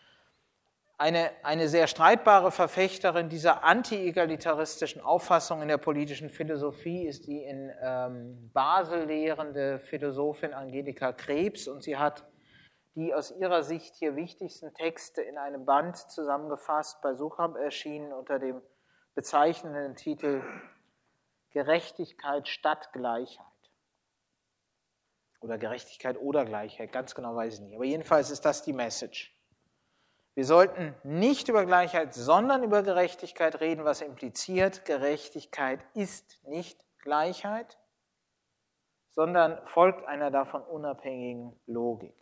Eine sehr streitbare Verfechterin dieser anti-egalitaristischen Auffassung in der politischen Philosophie ist die in Basel lehrende Philosophin Angelika Krebs, und sie hat die aus ihrer Sicht hier wichtigsten Texte in einem Band zusammengefasst, bei Sucham erschienen unter dem bezeichnenden Titel Gerechtigkeit statt Gleichheit. Oder Gerechtigkeit oder Gleichheit, ganz genau weiß ich nicht. Aber jedenfalls ist das die Message. Wir sollten nicht über Gleichheit, sondern über Gerechtigkeit reden, was impliziert, Gerechtigkeit ist nicht Gleichheit, sondern folgt einer davon unabhängigen Logik.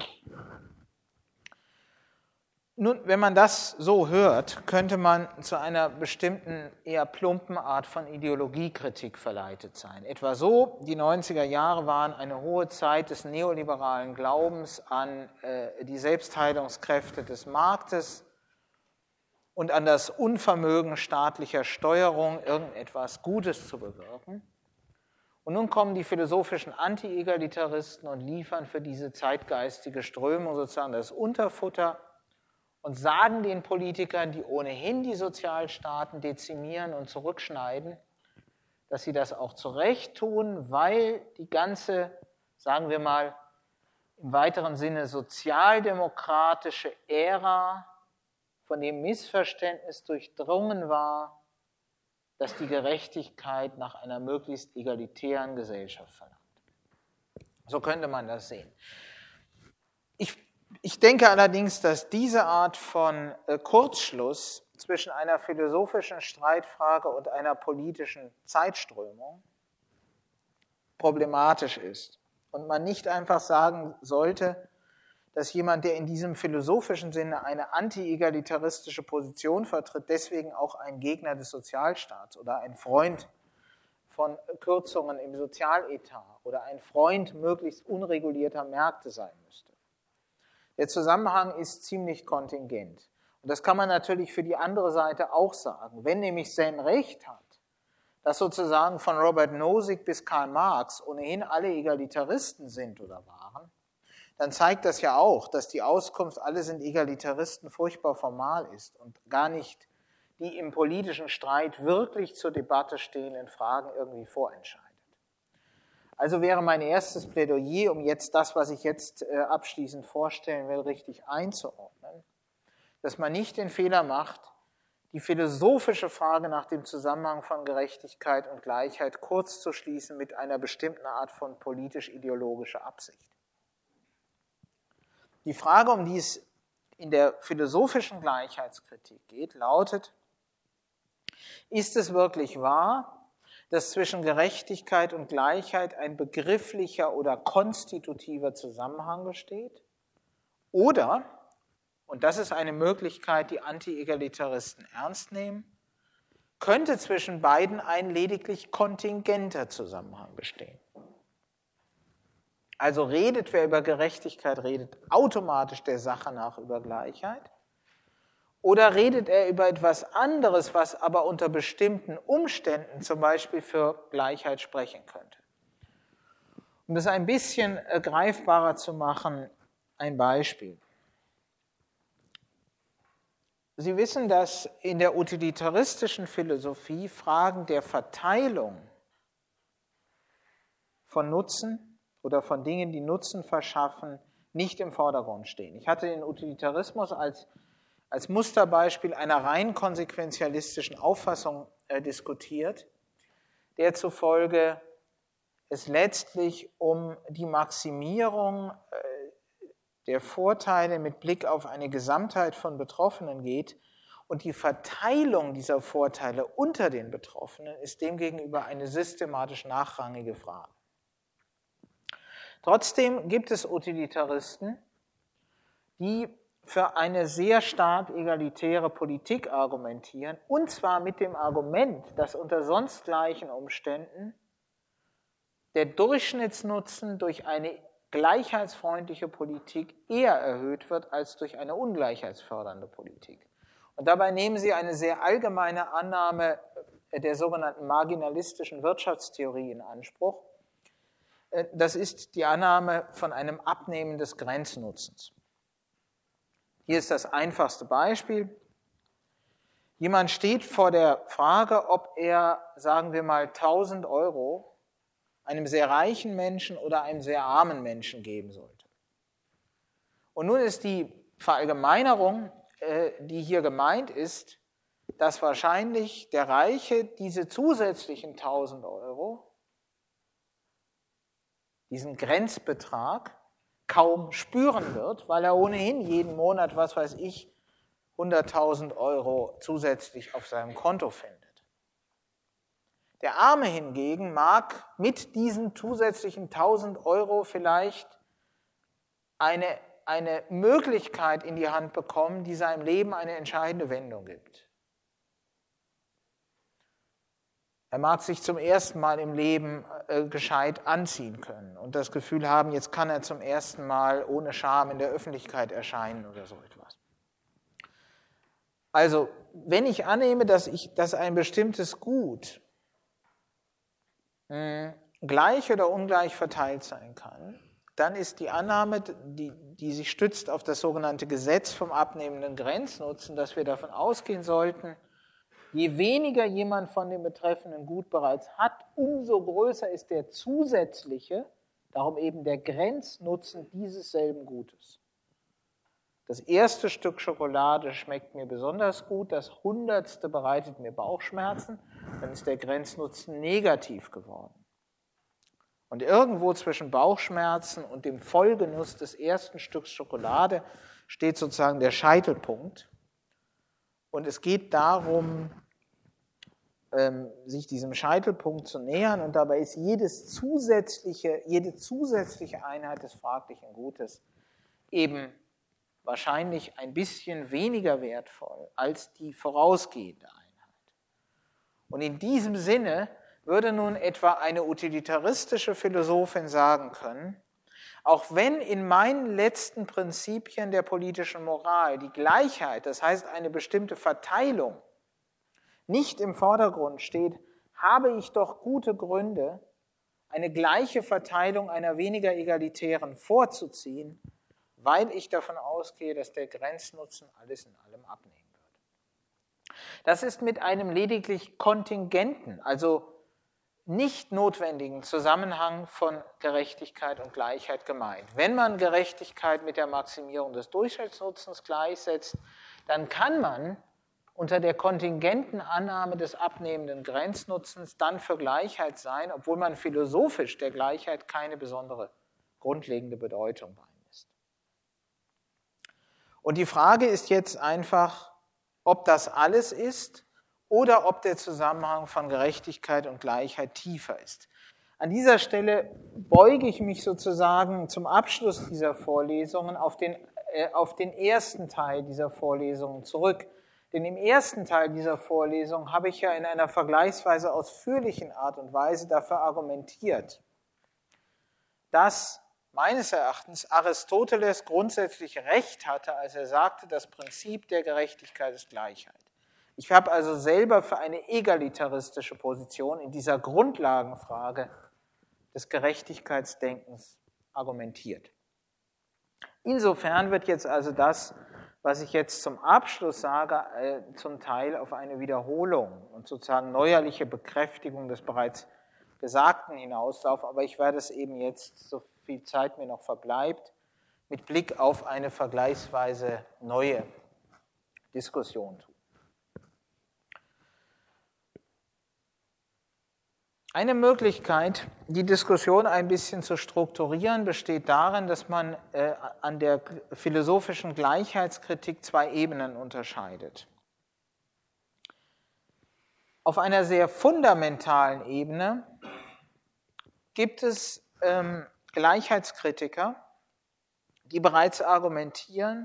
Nun, wenn man das so hört, könnte man zu einer bestimmten, eher plumpen Art von Ideologiekritik verleitet sein. Etwa so, die 90er Jahre waren eine hohe Zeit des neoliberalen Glaubens an die Selbstheilungskräfte des Marktes und an das Unvermögen staatlicher Steuerung, irgendetwas Gutes zu bewirken. Und nun kommen die philosophischen Anti-Egalitaristen und liefern für diese zeitgeistige Strömung sozusagen das Unterfutter und sagen den Politikern, die ohnehin die Sozialstaaten dezimieren und zurückschneiden, dass sie das auch zu Recht tun, weil die ganze, sagen wir mal, im weiteren Sinne sozialdemokratische Ära von dem Missverständnis durchdrungen war, dass die Gerechtigkeit nach einer möglichst egalitären Gesellschaft verlangt. So könnte man das sehen. Ich denke allerdings, dass diese Art von Kurzschluss zwischen einer philosophischen Streitfrage und einer politischen Zeitströmung problematisch ist und man nicht einfach sagen sollte, dass jemand, der in diesem philosophischen Sinne eine anti-egalitaristische Position vertritt, deswegen auch ein Gegner des Sozialstaats oder ein Freund von Kürzungen im Sozialetat oder ein Freund möglichst unregulierter Märkte sein müsste. Der Zusammenhang ist ziemlich kontingent. Und das kann man natürlich für die andere Seite auch sagen. Wenn nämlich Zen recht hat, dass sozusagen von Robert Nozick bis Karl Marx ohnehin alle Egalitaristen sind oder waren, dann zeigt das ja auch, dass die Auskunft, alle sind Egalitaristen, furchtbar formal ist und gar nicht die im politischen Streit wirklich zur Debatte stehenden Fragen irgendwie vorentscheidet. Also wäre mein erstes Plädoyer, um jetzt das, was ich jetzt abschließend vorstellen will, richtig einzuordnen, dass man nicht den Fehler macht, die philosophische Frage nach dem Zusammenhang von Gerechtigkeit und Gleichheit kurz zu schließen mit einer bestimmten Art von politisch-ideologischer Absicht. Die Frage, um die es in der philosophischen Gleichheitskritik geht, lautet: Ist es wirklich wahr, dass zwischen Gerechtigkeit und Gleichheit ein begrifflicher oder konstitutiver Zusammenhang besteht? Oder, und das ist eine Möglichkeit, die Anti-Egalitaristen ernst nehmen, könnte zwischen beiden ein lediglich kontingenter Zusammenhang bestehen? Also redet wer über Gerechtigkeit, redet automatisch der Sache nach über Gleichheit. Oder redet er über etwas anderes, was aber unter bestimmten Umständen zum Beispiel für Gleichheit sprechen könnte? Um das ein bisschen greifbarer zu machen, ein Beispiel. Sie wissen, dass in der utilitaristischen Philosophie Fragen der Verteilung von Nutzen oder von Dingen, die Nutzen verschaffen, nicht im Vordergrund stehen. Ich hatte den Utilitarismus als Musterbeispiel einer rein konsequenzialistischen Auffassung diskutiert, der zufolge es letztlich um die Maximierung der Vorteile mit Blick auf eine Gesamtheit von Betroffenen geht und die Verteilung dieser Vorteile unter den Betroffenen ist demgegenüber eine systematisch nachrangige Frage. Trotzdem gibt es Utilitaristen, die für eine sehr stark egalitäre Politik argumentieren, und zwar mit dem Argument, dass unter sonst gleichen Umständen der Durchschnittsnutzen durch eine gleichheitsfreundliche Politik eher erhöht wird als durch eine ungleichheitsfördernde Politik. Und dabei nehmen sie eine sehr allgemeine Annahme der sogenannten marginalistischen Wirtschaftstheorie in Anspruch. Das ist die Annahme von einem Abnehmen des Grenznutzens. Hier ist das einfachste Beispiel. Jemand steht vor der Frage, ob er, sagen wir mal, 1.000 Euro einem sehr reichen Menschen oder einem sehr armen Menschen geben sollte. Und nun ist die Verallgemeinerung, die hier gemeint ist, dass wahrscheinlich der Reiche diese zusätzlichen 1.000 Euro, diesen Grenzbetrag, kaum spüren wird, weil er ohnehin jeden Monat, 100.000 Euro zusätzlich auf seinem Konto findet. Der Arme hingegen mag mit diesen zusätzlichen 1.000 Euro vielleicht eine Möglichkeit in die Hand bekommen, die seinem Leben eine entscheidende Wendung gibt. Er mag sich zum ersten Mal im Leben gescheit anziehen können und das Gefühl haben, jetzt kann er zum ersten Mal ohne Scham in der Öffentlichkeit erscheinen oder so etwas. Also, wenn ich annehme, dass ein bestimmtes Gut gleich oder ungleich verteilt sein kann, dann ist die Annahme, die sich stützt auf das sogenannte Gesetz vom abnehmenden Grenznutzen, dass wir davon ausgehen sollten, je weniger jemand von dem betreffenden Gut bereits hat, umso größer ist der zusätzliche, darum eben der Grenznutzen dieses selben Gutes. Das erste Stück Schokolade schmeckt mir besonders gut, das 100. bereitet mir Bauchschmerzen, dann ist der Grenznutzen negativ geworden. Und irgendwo zwischen Bauchschmerzen und dem Vollgenuss des ersten Stücks Schokolade steht sozusagen der Scheitelpunkt. Und es geht darum, sich diesem Scheitelpunkt zu nähern. Und dabei ist jede zusätzliche Einheit des fraglichen Gutes eben wahrscheinlich ein bisschen weniger wertvoll als die vorausgehende Einheit. Und in diesem Sinne würde nun etwa eine utilitaristische Philosophin sagen können, auch wenn in meinen letzten Prinzipien der politischen Moral die Gleichheit, das heißt eine bestimmte Verteilung, nicht im Vordergrund steht, habe ich doch gute Gründe, eine gleiche Verteilung einer weniger egalitären vorzuziehen, weil ich davon ausgehe, dass der Grenznutzen alles in allem abnehmen wird. Das ist mit einem lediglich kontingenten, also nicht notwendigen Zusammenhang von Gerechtigkeit und Gleichheit gemeint. Wenn man Gerechtigkeit mit der Maximierung des Durchschnittsnutzens gleichsetzt, dann kann man unter der kontingenten Annahme des abnehmenden Grenznutzens dann für Gleichheit sein, obwohl man philosophisch der Gleichheit keine besondere grundlegende Bedeutung beimisst. Und die Frage ist jetzt einfach, ob das alles ist oder ob der Zusammenhang von Gerechtigkeit und Gleichheit tiefer ist. An dieser Stelle beuge ich mich sozusagen zum Abschluss dieser Vorlesungen auf den ersten Teil dieser Vorlesungen zurück. Denn im ersten Teil dieser Vorlesung habe ich ja in einer vergleichsweise ausführlichen Art und Weise dafür argumentiert, dass meines Erachtens Aristoteles grundsätzlich recht hatte, als er sagte, das Prinzip der Gerechtigkeit ist Gleichheit. Ich habe also selber für eine egalitaristische Position in dieser Grundlagenfrage des Gerechtigkeitsdenkens argumentiert. Insofern wird jetzt also das, was ich jetzt zum Abschluss sage, zum Teil auf eine Wiederholung und sozusagen neuerliche Bekräftigung des bereits Gesagten hinauslaufen, aber ich werde es eben jetzt, so viel Zeit mir noch verbleibt, mit Blick auf eine vergleichsweise neue Diskussion tun. Eine Möglichkeit, die Diskussion ein bisschen zu strukturieren, besteht darin, dass man an der philosophischen Gleichheitskritik zwei Ebenen unterscheidet. Auf einer sehr fundamentalen Ebene gibt es Gleichheitskritiker, die bereits argumentieren,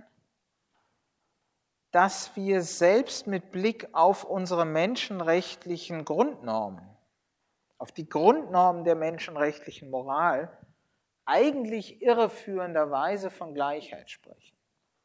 dass wir selbst mit Blick auf unsere menschenrechtlichen Grundnormen, auf die Grundnormen der menschenrechtlichen Moral, eigentlich irreführenderweise von Gleichheit sprechen.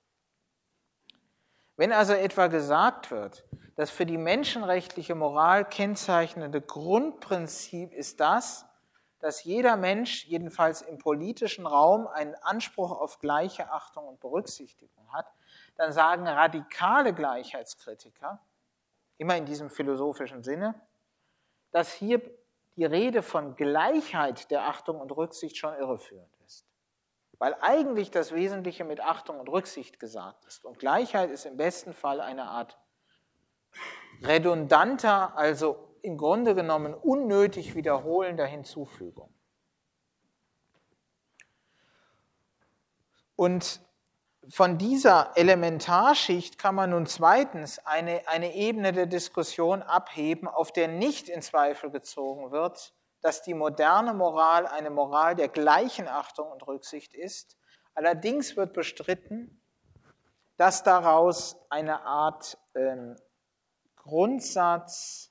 Wenn also etwa gesagt wird, das für die menschenrechtliche Moral kennzeichnende Grundprinzip ist das, dass jeder Mensch, jedenfalls im politischen Raum, einen Anspruch auf gleiche Achtung und Berücksichtigung hat, dann sagen radikale Gleichheitskritiker, immer in diesem philosophischen Sinne, dass hier die Rede von Gleichheit der Achtung und Rücksicht schon irreführend ist. Weil eigentlich das Wesentliche mit Achtung und Rücksicht gesagt ist. Und Gleichheit ist im besten Fall eine Art redundanter, also im Grunde genommen unnötig wiederholender Hinzufügung. Und von dieser Elementarschicht kann man nun zweitens eine Ebene der Diskussion abheben, auf der nicht in Zweifel gezogen wird, dass die moderne Moral eine Moral der gleichen Achtung und Rücksicht ist. Allerdings wird bestritten, dass daraus eine Art Grundsatz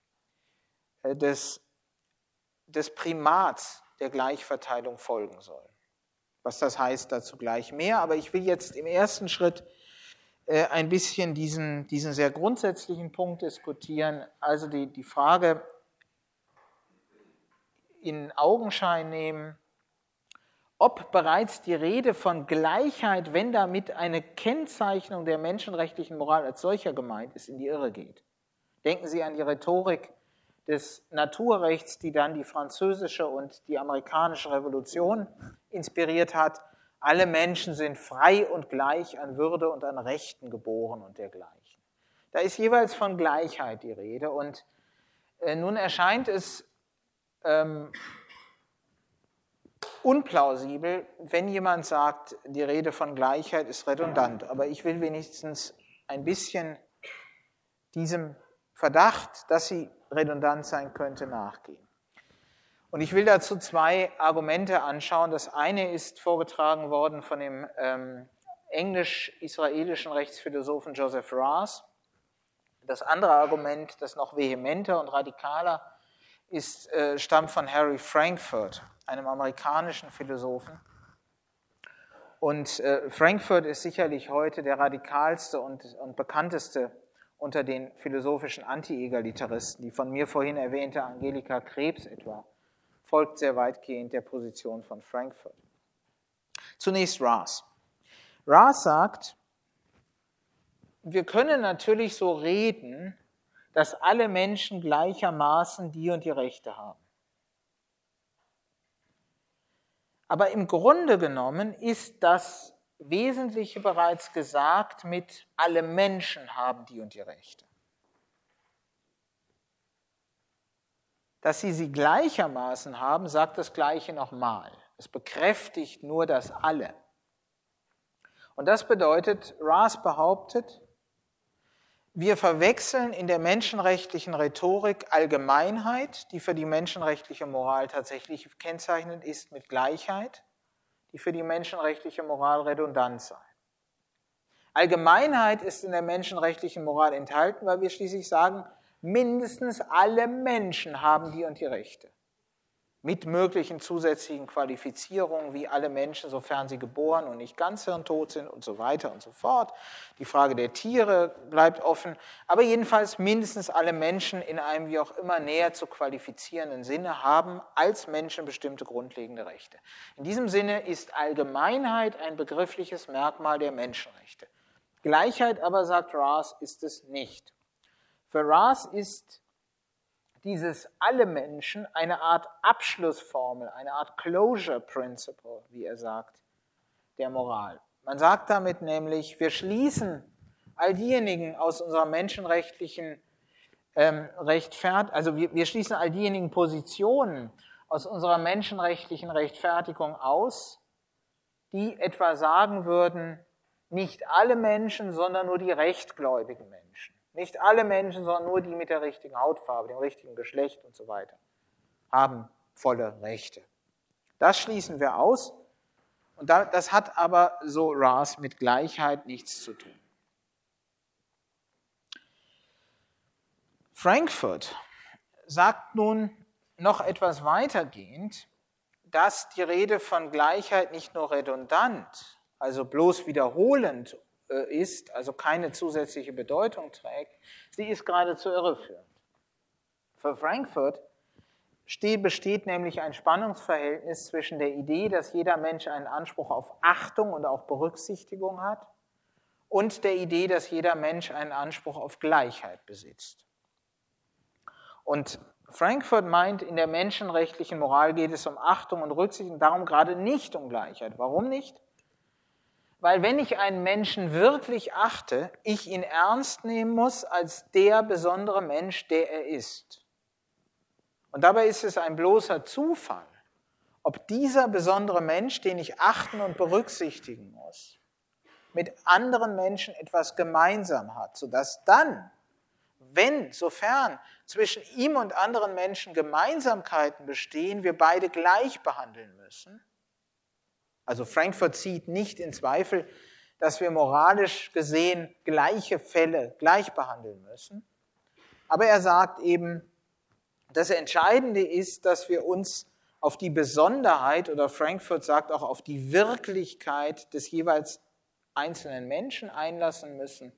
des Primats der Gleichverteilung folgen soll. Was das heißt, dazu gleich mehr. Aber ich will jetzt im ersten Schritt ein bisschen diesen sehr grundsätzlichen Punkt diskutieren, also die Frage in Augenschein nehmen, ob bereits die Rede von Gleichheit, wenn damit eine Kennzeichnung der menschenrechtlichen Moral als solcher gemeint ist, in die Irre geht. Denken Sie an die Rhetorik des Naturrechts, die dann die französische und die amerikanische Revolution inspiriert hat. Alle Menschen sind frei und gleich an Würde und an Rechten geboren und dergleichen. Da ist jeweils von Gleichheit die Rede und nun erscheint es unplausibel, wenn jemand sagt, die Rede von Gleichheit ist redundant. Aber ich will wenigstens ein bisschen diesem Verdacht, dass sie redundant sein könnte, nachgehen. Und ich will dazu zwei Argumente anschauen. Das eine ist vorgetragen worden von dem englisch-israelischen Rechtsphilosophen Joseph Raz. Das andere Argument, das noch vehementer und radikaler ist, stammt von Harry Frankfurt, einem amerikanischen Philosophen. Und Frankfurt ist sicherlich heute der radikalste und bekannteste unter den philosophischen Anti-Egalitaristen. Die von mir vorhin erwähnte Angelika Krebs etwa folgt sehr weitgehend der Position von Frankfurt. Zunächst Raz. Raz sagt, wir können natürlich so reden, dass alle Menschen gleichermaßen die und die Rechte haben. Aber im Grunde genommen ist das Wesentliche bereits gesagt mit alle Menschen haben die und die Rechte. Dass sie gleichermaßen haben, sagt das Gleiche nochmal. Es bekräftigt nur das alle. Und das bedeutet, Raz behauptet, wir verwechseln in der menschenrechtlichen Rhetorik Allgemeinheit, die für die menschenrechtliche Moral tatsächlich kennzeichnend ist, mit Gleichheit, die für die menschenrechtliche Moral redundant sei. Allgemeinheit ist in der menschenrechtlichen Moral enthalten, weil wir schließlich sagen, mindestens alle Menschen haben die und die Rechte. mit möglichen zusätzlichen Qualifizierungen, wie alle Menschen, sofern sie geboren und nicht ganz hirntot sind und so weiter und so fort. Die Frage der Tiere bleibt offen, aber jedenfalls mindestens alle Menschen in einem wie auch immer näher zu qualifizierenden Sinne haben als Menschen bestimmte grundlegende Rechte. In diesem Sinne ist Allgemeinheit ein begriffliches Merkmal der Menschenrechte. Gleichheit aber, sagt Raz, ist es nicht. Für Raz ist dieses alle Menschen eine Art Abschlussformel, eine Art Closure Principle, wie er sagt, der Moral. Man sagt damit nämlich, wir schließen all diejenigen aus unserer menschenrechtlichen wir schließen all diejenigen Positionen aus unserer menschenrechtlichen Rechtfertigung aus, die etwa sagen würden, nicht alle Menschen, sondern nur die rechtgläubigen Menschen. Nicht alle Menschen, sondern nur die mit der richtigen Hautfarbe, dem richtigen Geschlecht und so weiter, haben volle Rechte. Das schließen wir aus. Und das hat aber, so Raz, mit Gleichheit nichts zu tun. Frankfurt sagt nun noch etwas weitergehend, dass die Rede von Gleichheit nicht nur redundant, also bloß wiederholend ist, also keine zusätzliche Bedeutung trägt, sie ist geradezu irreführend. Für Frankfurt besteht nämlich ein Spannungsverhältnis zwischen der Idee, dass jeder Mensch einen Anspruch auf Achtung und auch Berücksichtigung hat, und der Idee, dass jeder Mensch einen Anspruch auf Gleichheit besitzt. Und Frankfurt meint, in der menschenrechtlichen Moral geht es um Achtung und Rücksicht und darum gerade nicht um Gleichheit. Warum nicht? Weil wenn ich einen Menschen wirklich achte, ich ihn ernst nehmen muss als der besondere Mensch, der er ist. Und dabei ist es ein bloßer Zufall, ob dieser besondere Mensch, den ich achten und berücksichtigen muss, mit anderen Menschen etwas gemeinsam hat, sodass dann, sofern zwischen ihm und anderen Menschen Gemeinsamkeiten bestehen, wir beide gleich behandeln müssen. Also Frankfurt zieht nicht in Zweifel, dass wir moralisch gesehen gleiche Fälle gleich behandeln müssen. Aber er sagt eben, das Entscheidende ist, dass wir uns auf die Besonderheit, oder Frankfurt sagt auch auf die Wirklichkeit des jeweils einzelnen Menschen einlassen müssen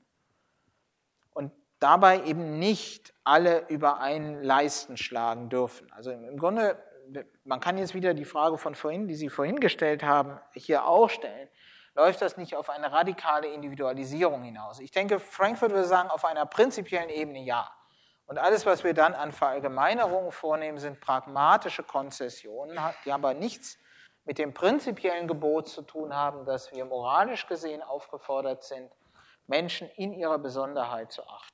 und dabei eben nicht alle über einen Leisten schlagen dürfen. Also im Grunde, man kann jetzt wieder die Frage von vorhin, die Sie vorhin gestellt haben, hier auch stellen. Läuft das nicht auf eine radikale Individualisierung hinaus? Ich denke, Frankfurt würde sagen, auf einer prinzipiellen Ebene ja. Und alles, was wir dann an Verallgemeinerungen vornehmen, sind pragmatische Konzessionen, die aber nichts mit dem prinzipiellen Gebot zu tun haben, dass wir moralisch gesehen aufgefordert sind, Menschen in ihrer Besonderheit zu achten.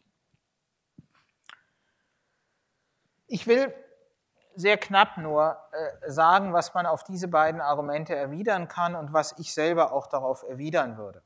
Ich will sehr knapp nur sagen, was man auf diese beiden Argumente erwidern kann und was ich selber auch darauf erwidern würde.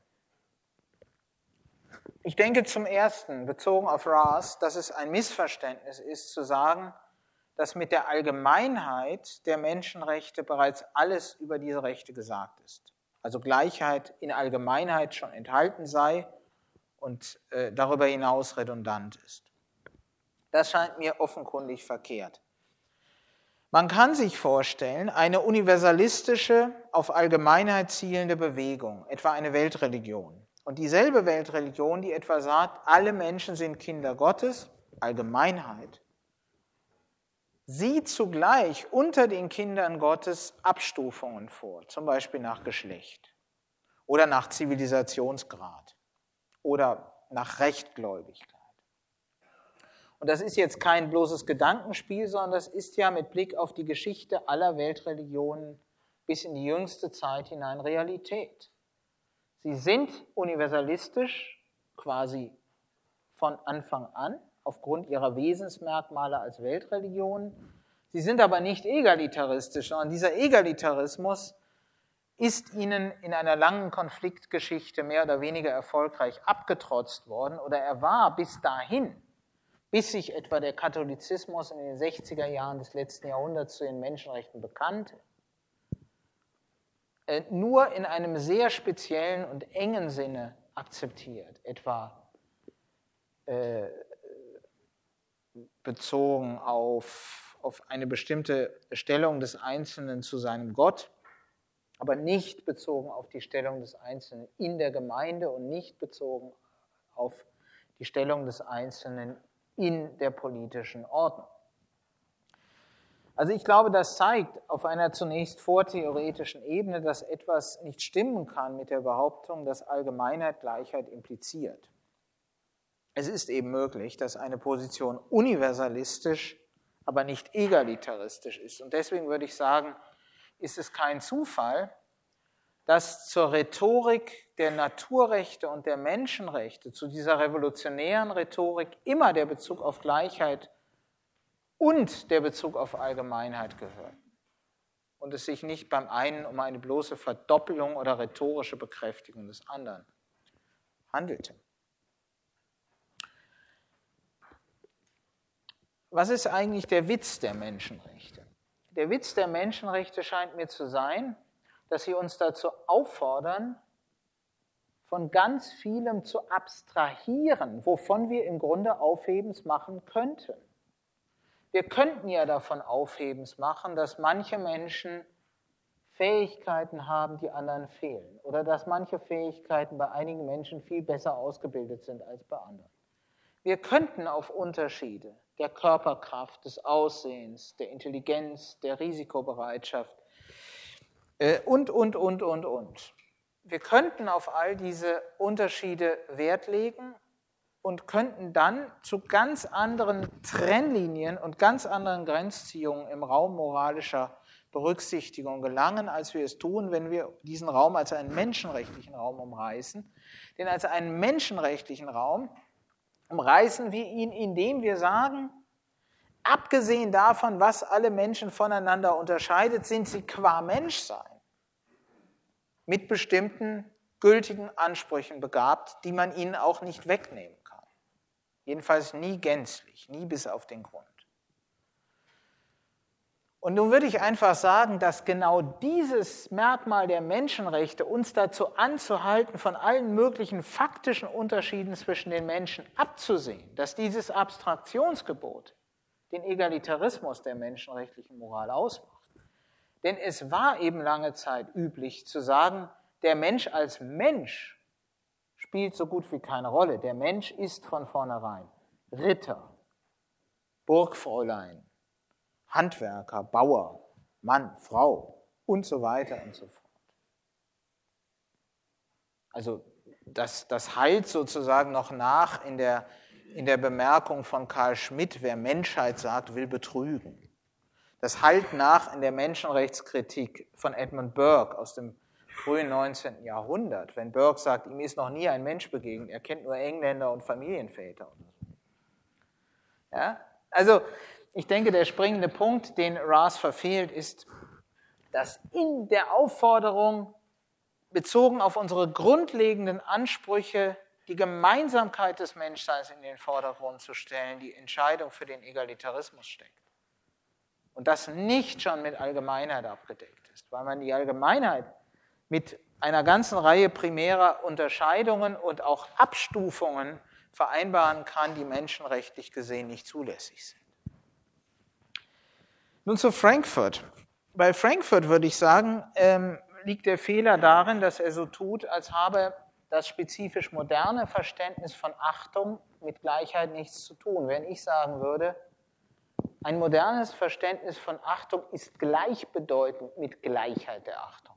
Ich denke zum Ersten, bezogen auf Raz, dass es ein Missverständnis ist, zu sagen, dass mit der Allgemeinheit der Menschenrechte bereits alles über diese Rechte gesagt ist. Also Gleichheit in Allgemeinheit schon enthalten sei und darüber hinaus redundant ist. Das scheint mir offenkundig verkehrt. Man kann sich vorstellen, eine universalistische, auf Allgemeinheit zielende Bewegung, etwa eine Weltreligion. Und dieselbe Weltreligion, die etwa sagt, alle Menschen sind Kinder Gottes, Allgemeinheit, sieht zugleich unter den Kindern Gottes Abstufungen vor, zum Beispiel nach Geschlecht oder nach Zivilisationsgrad oder nach Rechtgläubigkeit. Und das ist jetzt kein bloßes Gedankenspiel, sondern das ist ja mit Blick auf die Geschichte aller Weltreligionen bis in die jüngste Zeit hinein Realität. Sie sind universalistisch, quasi von Anfang an, aufgrund ihrer Wesensmerkmale als Weltreligionen. Sie sind aber nicht egalitaristisch, sondern dieser Egalitarismus ist ihnen in einer langen Konfliktgeschichte mehr oder weniger erfolgreich abgetrotzt worden, oder er war bis dahin, bis sich etwa der Katholizismus in den 60er Jahren des letzten Jahrhunderts zu den Menschenrechten bekannte, nur in einem sehr speziellen und engen Sinne akzeptiert, etwa bezogen auf auf eine bestimmte Stellung des Einzelnen zu seinem Gott, aber nicht bezogen auf die Stellung des Einzelnen in der Gemeinde und nicht bezogen auf die Stellung des Einzelnen in der politischen Ordnung. Also ich glaube, das zeigt auf einer zunächst vortheoretischen Ebene, dass etwas nicht stimmen kann mit der Behauptung, dass Allgemeinheit Gleichheit impliziert. Es ist eben möglich, dass eine Position universalistisch, aber nicht egalitaristisch ist. Und deswegen würde ich sagen, ist es kein Zufall, dass zur Rhetorik der Naturrechte und der Menschenrechte, zu dieser revolutionären Rhetorik immer der Bezug auf Gleichheit und der Bezug auf Allgemeinheit gehört. Und es sich nicht beim einen um eine bloße Verdoppelung oder rhetorische Bekräftigung des anderen handelte. Was ist eigentlich der Witz der Menschenrechte? Der Witz der Menschenrechte scheint mir zu sein, dass sie uns dazu auffordern, von ganz vielem zu abstrahieren, wovon wir im Grunde Aufhebens machen könnten. Wir könnten ja davon Aufhebens machen, dass manche Menschen Fähigkeiten haben, die anderen fehlen. Oder dass manche Fähigkeiten bei einigen Menschen viel besser ausgebildet sind als bei anderen. Wir könnten auf Unterschiede der Körperkraft, des Aussehens, der Intelligenz, der Risikobereitschaft und. Wir könnten auf all diese Unterschiede Wert legen und könnten dann zu ganz anderen Trennlinien und ganz anderen Grenzziehungen im Raum moralischer Berücksichtigung gelangen, als wir es tun, wenn wir diesen Raum als einen menschenrechtlichen Raum umreißen. Denn als einen menschenrechtlichen Raum umreißen wir ihn, indem wir sagen, abgesehen davon, was alle Menschen voneinander unterscheidet, sind sie qua Menschsein mit bestimmten gültigen Ansprüchen begabt, die man ihnen auch nicht wegnehmen kann. Jedenfalls nie gänzlich, nie bis auf den Grund. Und nun würde ich einfach sagen, dass genau dieses Merkmal der Menschenrechte uns dazu anzuhalten, von allen möglichen faktischen Unterschieden zwischen den Menschen abzusehen, dass dieses Abstraktionsgebot den Egalitarismus der menschenrechtlichen Moral ausmacht. Denn es war eben lange Zeit üblich zu sagen, der Mensch als Mensch spielt so gut wie keine Rolle. Der Mensch ist von vornherein Ritter, Burgfräulein, Handwerker, Bauer, Mann, Frau und so weiter und so fort. Also das heilt sozusagen noch nach in der Bemerkung von Carl Schmitt, wer Menschheit sagt, will betrügen. Das hallt nach in der Menschenrechtskritik von Edmund Burke aus dem frühen 19. Jahrhundert, wenn Burke sagt, ihm ist noch nie ein Mensch begegnet, er kennt nur Engländer und Familienväter. Oder so. Ja? Also ich denke, der springende Punkt, den Raz verfehlt, ist, dass in der Aufforderung, bezogen auf unsere grundlegenden Ansprüche, die Gemeinsamkeit des Menschseins in den Vordergrund zu stellen, die Entscheidung für den Egalitarismus steckt. Und das nicht schon mit Allgemeinheit abgedeckt ist, weil man die Allgemeinheit mit einer ganzen Reihe primärer Unterscheidungen und auch Abstufungen vereinbaren kann, die menschenrechtlich gesehen nicht zulässig sind. Nun zu Frankfurt. Bei Frankfurt würde ich sagen, liegt der Fehler darin, dass er so tut, als habe das spezifisch moderne Verständnis von Achtung mit Gleichheit nichts zu tun. Wenn ich sagen würde, ein modernes Verständnis von Achtung ist gleichbedeutend mit Gleichheit der Achtung.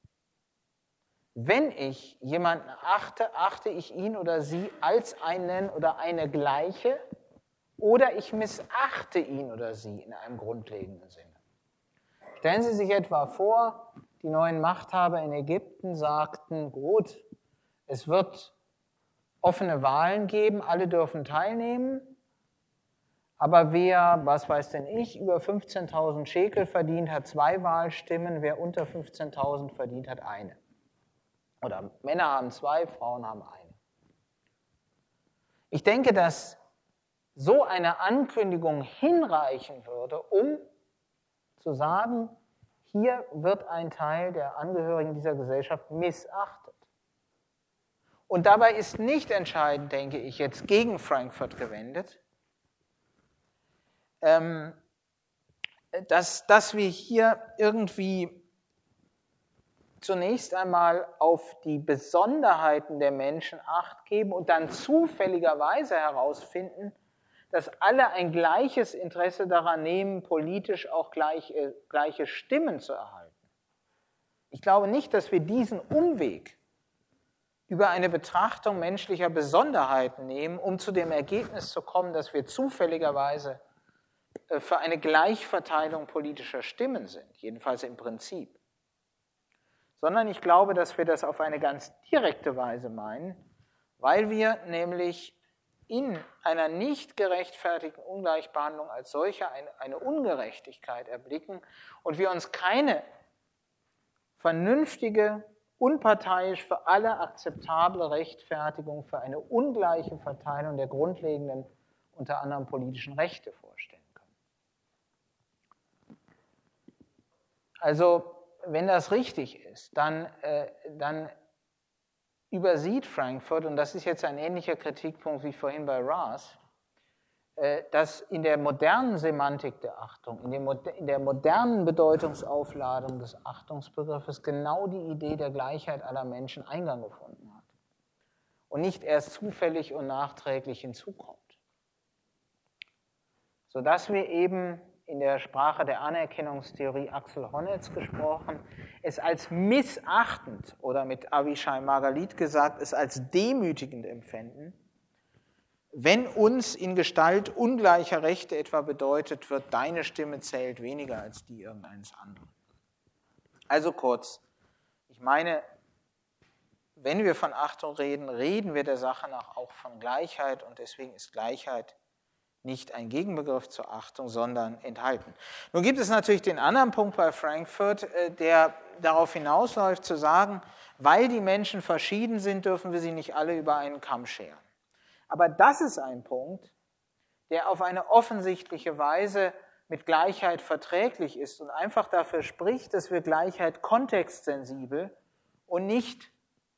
Wenn ich jemanden achte, achte ich ihn oder sie als einen oder eine Gleiche oder ich missachte ihn oder sie in einem grundlegenden Sinne. Stellen Sie sich etwa vor, die neuen Machthaber in Ägypten sagten, gut, es wird offene Wahlen geben, alle dürfen teilnehmen, aber wer, was weiß denn ich, über 15.000 Schekel verdient, hat 2 Wahlstimmen, wer unter 15.000 verdient, hat eine. Oder Männer haben 2, Frauen haben eine. Ich denke, dass so eine Ankündigung hinreichen würde, um zu sagen, hier wird ein Teil der Angehörigen dieser Gesellschaft missachtet. Und dabei ist nicht entscheidend, denke ich, jetzt gegen Frankfurt gewendet, dass wir hier irgendwie zunächst einmal auf die Besonderheiten der Menschen Acht geben und dann zufälligerweise herausfinden, dass alle ein gleiches Interesse daran nehmen, politisch auch gleiche Stimmen zu erhalten. Ich glaube nicht, dass wir diesen Umweg über eine Betrachtung menschlicher Besonderheiten nehmen, um zu dem Ergebnis zu kommen, dass wir zufälligerweise für eine Gleichverteilung politischer Stimmen sind, jedenfalls im Prinzip. Sondern ich glaube, dass wir das auf eine ganz direkte Weise meinen, weil wir nämlich in einer nicht gerechtfertigten Ungleichbehandlung als solche eine Ungerechtigkeit erblicken und wir uns keine vernünftige, unparteiisch für alle akzeptable Rechtfertigung für eine ungleiche Verteilung der grundlegenden, unter anderem politischen Rechte vorstellen können. Also, wenn das richtig ist, dann übersieht Frankfurt, und das ist jetzt ein ähnlicher Kritikpunkt wie vorhin bei Ras, dass in der modernen Semantik der Achtung, in der modernen Bedeutungsaufladung des Achtungsbegriffes genau die Idee der Gleichheit aller Menschen Eingang gefunden hat und nicht erst zufällig und nachträglich hinzukommt. Sodass wir eben in der Sprache der Anerkennungstheorie Axel Honneths gesprochen, es als missachtend oder mit Avishai Margalit gesagt, es als demütigend empfinden, wenn uns in Gestalt ungleicher Rechte etwa bedeutet wird, deine Stimme zählt weniger als die irgendeines anderen. Also kurz, ich meine, wenn wir von Achtung reden, reden wir der Sache nach auch von Gleichheit und deswegen ist Gleichheit nicht ein Gegenbegriff zur Achtung, sondern enthalten. Nun gibt es natürlich den anderen Punkt bei Frankfurt, der darauf hinausläuft, zu sagen, weil die Menschen verschieden sind, dürfen wir sie nicht alle über einen Kamm scheren. Aber das ist ein Punkt, der auf eine offensichtliche Weise mit Gleichheit verträglich ist und einfach dafür spricht, dass wir Gleichheit kontextsensibel und nicht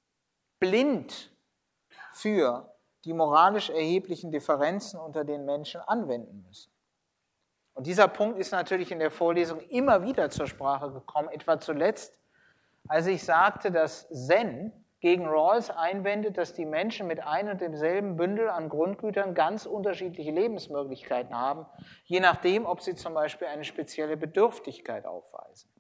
blind für die moralisch erheblichen Differenzen unter den Menschen anwenden müssen. Und dieser Punkt ist natürlich in der Vorlesung immer wieder zur Sprache gekommen, etwa zuletzt, als ich sagte, dass Zen gegen Rawls einwendet, dass die Menschen mit einem und demselben Bündel an Grundgütern ganz unterschiedliche Lebensmöglichkeiten haben, je nachdem, ob sie zum Beispiel eine spezielle Bedürftigkeit aufweisen.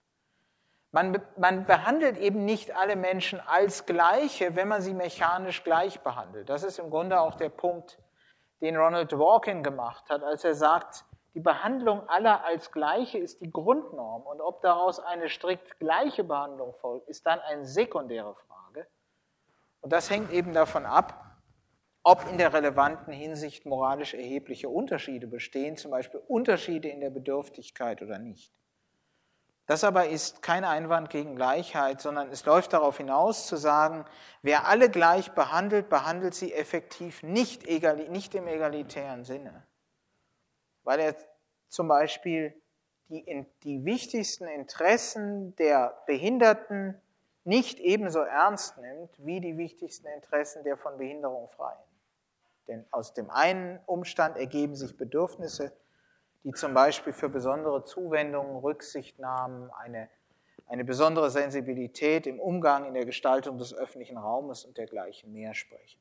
Man behandelt eben nicht alle Menschen als Gleiche, wenn man sie mechanisch gleich behandelt. Das ist im Grunde auch der Punkt, den Ronald Dworkin gemacht hat, als er sagt, die Behandlung aller als Gleiche ist die Grundnorm und ob daraus eine strikt gleiche Behandlung folgt, ist dann eine sekundäre Frage. Und das hängt eben davon ab, ob in der relevanten Hinsicht moralisch erhebliche Unterschiede bestehen, zum Beispiel Unterschiede in der Bedürftigkeit oder nicht. Das aber ist kein Einwand gegen Gleichheit, sondern es läuft darauf hinaus zu sagen, wer alle gleich behandelt, behandelt sie effektiv nicht im egalitären Sinne. Weil er zum Beispiel die wichtigsten Interessen der Behinderten nicht ebenso ernst nimmt wie die wichtigsten Interessen der von Behinderung Freien. Denn aus dem einen Umstand ergeben sich Bedürfnisse, die zum Beispiel für besondere Zuwendungen, Rücksichtnahmen, eine besondere Sensibilität im Umgang, in der Gestaltung des öffentlichen Raumes und dergleichen mehr sprechen.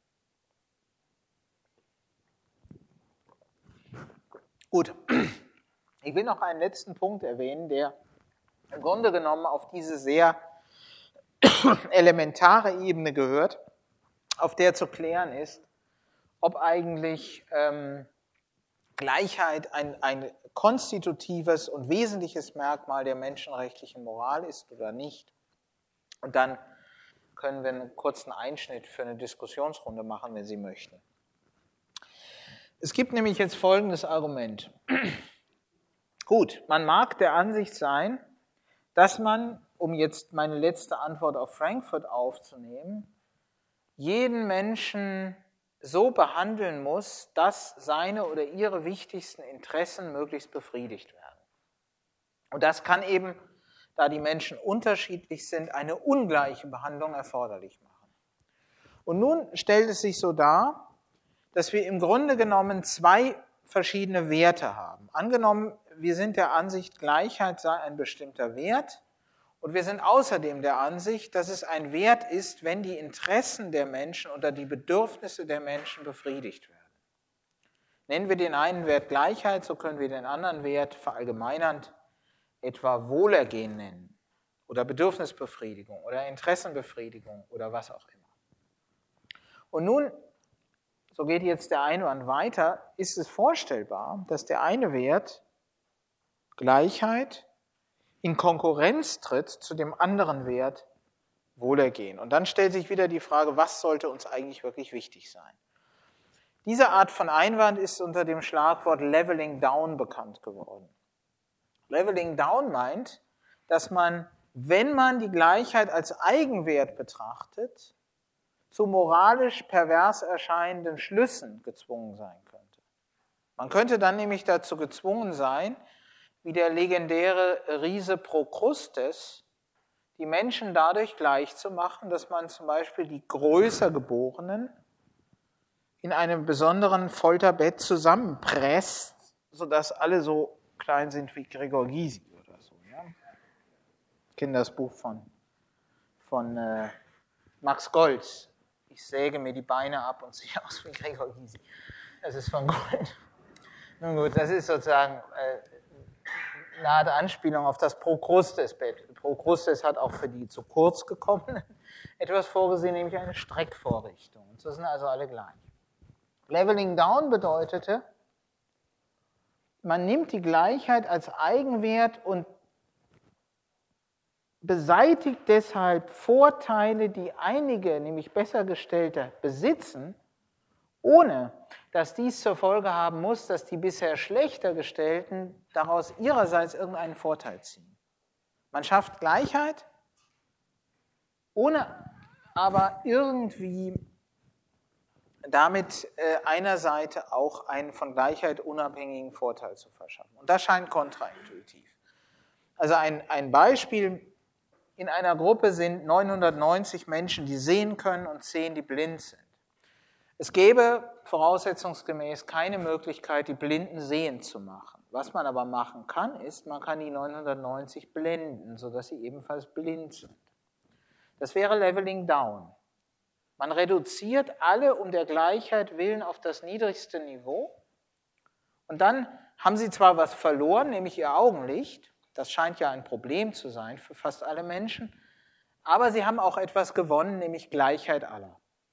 Gut, ich will noch einen letzten Punkt erwähnen, der im Grunde genommen auf diese sehr elementare Ebene gehört, auf der zu klären ist, ob eigentlich Gleichheit ein konstitutives und wesentliches Merkmal der menschenrechtlichen Moral ist oder nicht. Und dann können wir einen kurzen Einschnitt für eine Diskussionsrunde machen, wenn Sie möchten. Es gibt nämlich jetzt folgendes Argument. Gut, man mag der Ansicht sein, dass man, um jetzt meine letzte Antwort auf Frankfurt aufzunehmen, jeden Menschen so behandeln muss, dass seine oder ihre wichtigsten Interessen möglichst befriedigt werden. Und das kann eben, da die Menschen unterschiedlich sind, eine ungleiche Behandlung erforderlich machen. Und nun stellt es sich so dar, dass wir im Grunde genommen zwei verschiedene Werte haben. Angenommen, wir sind der Ansicht, Gleichheit sei ein bestimmter Wert. Und wir sind außerdem der Ansicht, dass es ein Wert ist, wenn die Interessen der Menschen oder die Bedürfnisse der Menschen befriedigt werden. Nennen wir den einen Wert Gleichheit, so können wir den anderen Wert verallgemeinernd etwa Wohlergehen nennen oder Bedürfnisbefriedigung oder Interessenbefriedigung oder was auch immer. Und nun, so geht jetzt der Einwand weiter, ist es vorstellbar, dass der eine Wert Gleichheit in Konkurrenz tritt zu dem anderen Wert Wohlergehen. Und dann stellt sich wieder die Frage, was sollte uns eigentlich wirklich wichtig sein? Diese Art von Einwand ist unter dem Schlagwort Leveling Down bekannt geworden. Leveling Down meint, dass man, wenn man die Gleichheit als Eigenwert betrachtet, zu moralisch pervers erscheinenden Schlüssen gezwungen sein könnte. Man könnte dann nämlich dazu gezwungen sein, wie der legendäre Riese Prokrustes, die Menschen dadurch gleich zu machen, dass man zum Beispiel die größer Geborenen in einem besonderen Folterbett zusammenpresst, sodass alle so klein sind wie Gregor Gysi oder so. Ja? Ich kenne das Buch von Max Goltz. Ich säge mir die Beine ab und sehe aus wie Gregor Gysi. Das ist von Gold. Nun gut, das ist sozusagen eine Art Anspielung auf das Prokrustes-Bett. Prokrustes hat auch für die zu kurz gekommenen etwas vorgesehen, nämlich eine Streckvorrichtung. Und so sind also alle gleich. Leveling Down bedeutete, man nimmt die Gleichheit als Eigenwert und beseitigt deshalb Vorteile, die einige, nämlich Bessergestellte, besitzen, ohne dass dies zur Folge haben muss, dass die bisher Schlechtergestellten daraus ihrerseits irgendeinen Vorteil ziehen. Man schafft Gleichheit, ohne aber irgendwie damit einer Seite auch einen von Gleichheit unabhängigen Vorteil zu verschaffen. Und das scheint kontraintuitiv. Also ein Beispiel: In einer Gruppe sind 990 Menschen, die sehen können, und 10, die blind sind. Es gäbe voraussetzungsgemäß keine Möglichkeit, die Blinden sehend zu machen. Was man aber machen kann, ist, man kann die 990 blenden, sodass sie ebenfalls blind sind. Das wäre Leveling Down. Man reduziert alle um der Gleichheit willen auf das niedrigste Niveau und dann haben sie zwar was verloren, nämlich ihr Augenlicht, das scheint ja ein Problem zu sein für fast alle Menschen, aber sie haben auch etwas gewonnen, nämlich Gleichheit aller.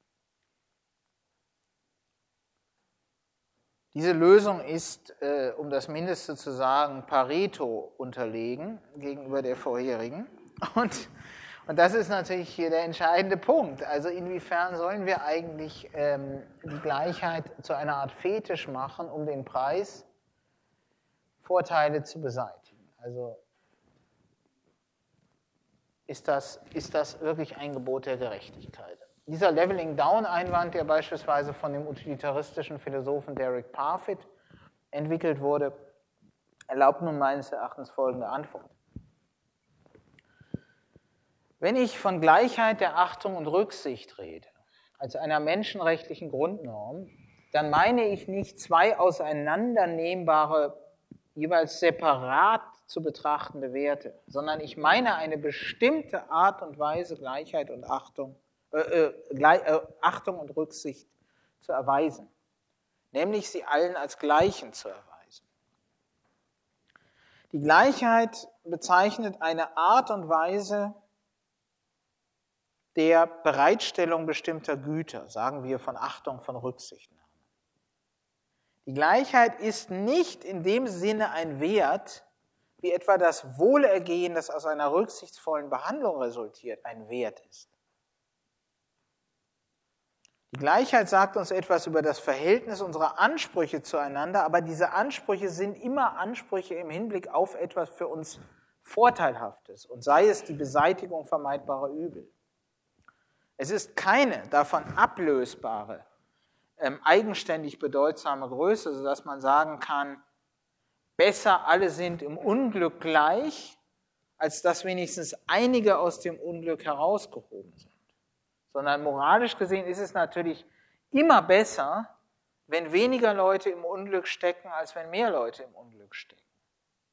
Diese Lösung ist, um das Mindeste zu sagen, Pareto unterlegen gegenüber der vorherigen. Und das ist natürlich hier der entscheidende Punkt. Also inwiefern sollen wir eigentlich die Gleichheit zu einer Art Fetisch machen, um den Preis Vorteile zu beseitigen? Also ist das wirklich ein Gebot der Gerechtigkeit? Dieser Leveling-Down-Einwand, der beispielsweise von dem utilitaristischen Philosophen Derek Parfit entwickelt wurde, erlaubt nun meines Erachtens folgende Antwort. Wenn ich von Gleichheit der Achtung und Rücksicht rede, als einer menschenrechtlichen Grundnorm, dann meine ich nicht zwei auseinandernehmbare, jeweils separat zu betrachtende Werte, sondern ich meine eine bestimmte Art und Weise, Gleichheit und Achtung und Rücksicht zu erweisen, nämlich sie allen als Gleichen zu erweisen. Die Gleichheit bezeichnet eine Art und Weise der Bereitstellung bestimmter Güter, sagen wir von Achtung, von Rücksichtnahme. Die Gleichheit ist nicht in dem Sinne ein Wert, wie etwa das Wohlergehen, das aus einer rücksichtsvollen Behandlung resultiert, ein Wert ist. Die Gleichheit sagt uns etwas über das Verhältnis unserer Ansprüche zueinander, aber diese Ansprüche sind immer Ansprüche im Hinblick auf etwas für uns Vorteilhaftes, und sei es die Beseitigung vermeidbarer Übel. Es ist keine davon ablösbare, eigenständig bedeutsame Größe, sodass man sagen kann, besser alle sind im Unglück gleich, als dass wenigstens einige aus dem Unglück herausgehoben sind. Sondern moralisch gesehen ist es natürlich immer besser, wenn weniger Leute im Unglück stecken, als wenn mehr Leute im Unglück stecken.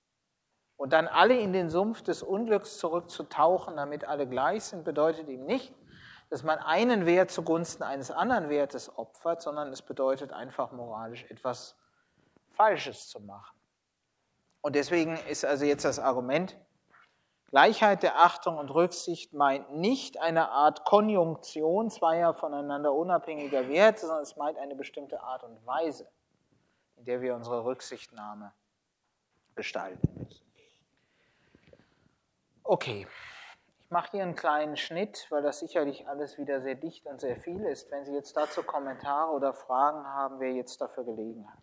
Und dann alle in den Sumpf des Unglücks zurückzutauchen, damit alle gleich sind, bedeutet eben nicht, dass man einen Wert zugunsten eines anderen Wertes opfert, sondern es bedeutet einfach moralisch etwas Falsches zu machen. Und deswegen ist also jetzt das Argument, Gleichheit der Achtung und Rücksicht meint nicht eine Art Konjunktion zweier voneinander unabhängiger Werte, sondern es meint eine bestimmte Art und Weise, in der wir unsere Rücksichtnahme gestalten müssen. Okay, ich mache hier einen kleinen Schnitt, weil das sicherlich alles wieder sehr dicht und sehr viel ist. Wenn Sie jetzt dazu Kommentare oder Fragen haben, wäre jetzt dafür Gelegenheit.